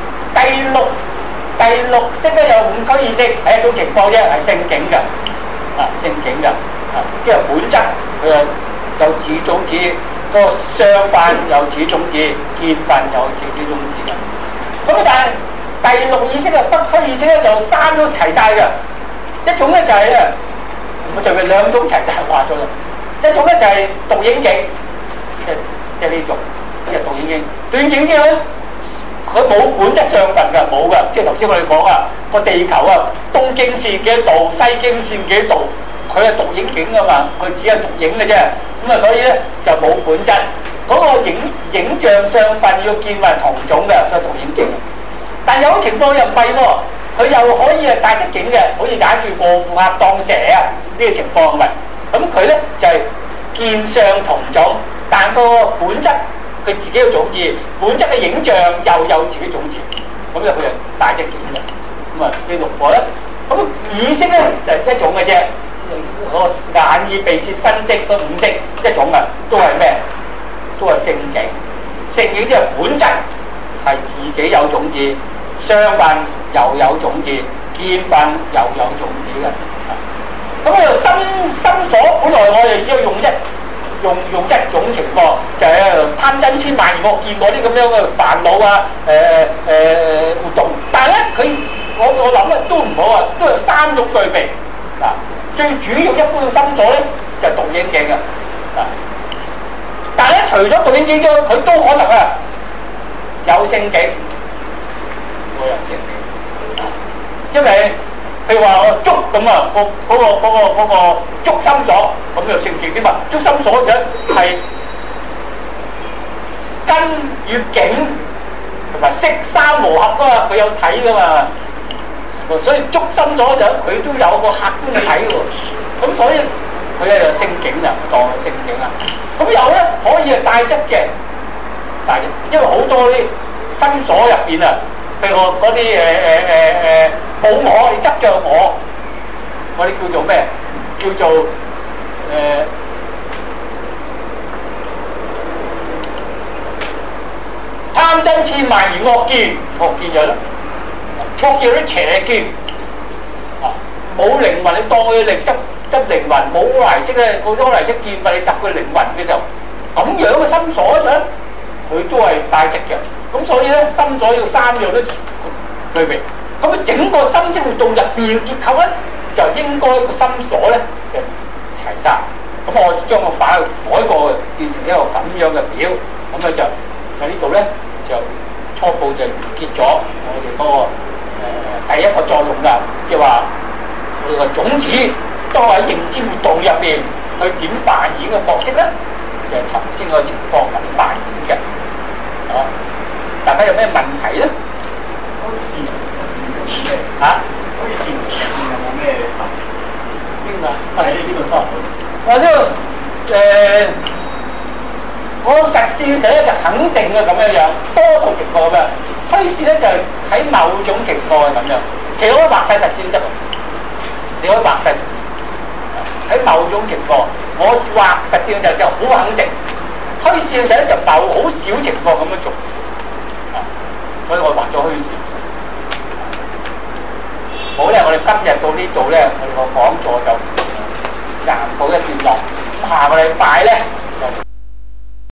第六識咧有五區意識，係一種情況啫，係性境嘅，性境嘅，即係本質佢就自己種子，個相分有自己種子，見分有自己種子嘅。咁但係第六意識嘅北區意識咧有三種齊晒嘅，一種咧就係咧，我就係兩種齊晒話咗啦。一種咧就係獨影境，即係呢種，即係獨影境。獨影境之後咧，佢冇本質相分㗎，冇㗎。即係頭先我哋講啊，個地球啊，東經線幾多度，西經線幾多度，佢係獨影境㗎嘛，佢只係獨影嘅啫。咁啊，所以咧就冇本質。嗰個影像相分要見為同種嘅，所以獨影境。但有種情況又唔係喎，佢又可以係帶質境嘅，好似解住臥虎俠當蛇啊呢個情況咪。咁佢咧就係見相同種，但個本質佢自己有種子，本質嘅影像又有自己種子，咁就佢係帶質境嘅。咁啊，呢六個咧，咁意識咧就係一種嘅啫。嗰個眼耳鼻舌身色嗰五識一種啊，都係咩？都係性境。性境即係本質係自己有種子，相分又有種子，見分又有種子嘅。咁啊，心所本來我哋只要用一種情況，就係貪嗔痴慢疑惡見嗰啲咁樣嘅煩惱啊，活動。但係咧，我諗咧都唔好啊，都有三種具備。嗱，最主要一般嘅心所咧就係獨影境嘅。但係咧，除咗獨影境之外，佢都可能啊有性境，我有性境。因為譬如話我觸咁啊，嗰個觸心所咁就性境點啊？觸心所就係根與境同埋色三無合噶嘛，佢有睇噶嘛，所以觸心所就佢都有個客觀嘅睇喎。咁所以佢係有性境啊，當係性境啊。咁有咧可以係帶質嘅，帶質，因為好多啲心所入邊啊。譬如我嗰啲冇我，你執着我，嗰啲叫做咩？叫做貪嗔痴慢疑惡見，惡見就係咯，惡見啲邪見啊，冇靈魂你當佢嚟執靈魂，冇嚟識咧，嗰啲嚟識見法你執佢靈魂嘅時候，咁樣嘅心所上，佢都係帶質嘅。咁所以咧，心所要三樣都具備。咁整個心識活動入邊結構咧，就應該個心所咧就齊晒。咁我將個擺改過變成一個咁樣嘅表，咁咧就喺呢度咧就初步就完結咗我哋嗰個第一個作用啦，即係話我哋個種子當喺認知活動入邊去點扮演嘅角色咧，就係頭先個情況咁扮演嘅。啊！大家有咩問題咧？嚇？好似善有冇咩特別？邊個？喺呢度多。呢個我實踐上咧就肯定嘅咁樣樣，多數情況嘅。虛線咧就係喺某種情況係咁樣。其實我畫晒實線得，你可以畫晒實線。喺某種情況，我畫實線嘅時候就好肯定。虛線嘅時候咧就某好少情況咁樣做。所以我畫咗虛線。好咧，我哋今日到呢度咧，我哋個講座就暫告一段落。下個禮拜咧。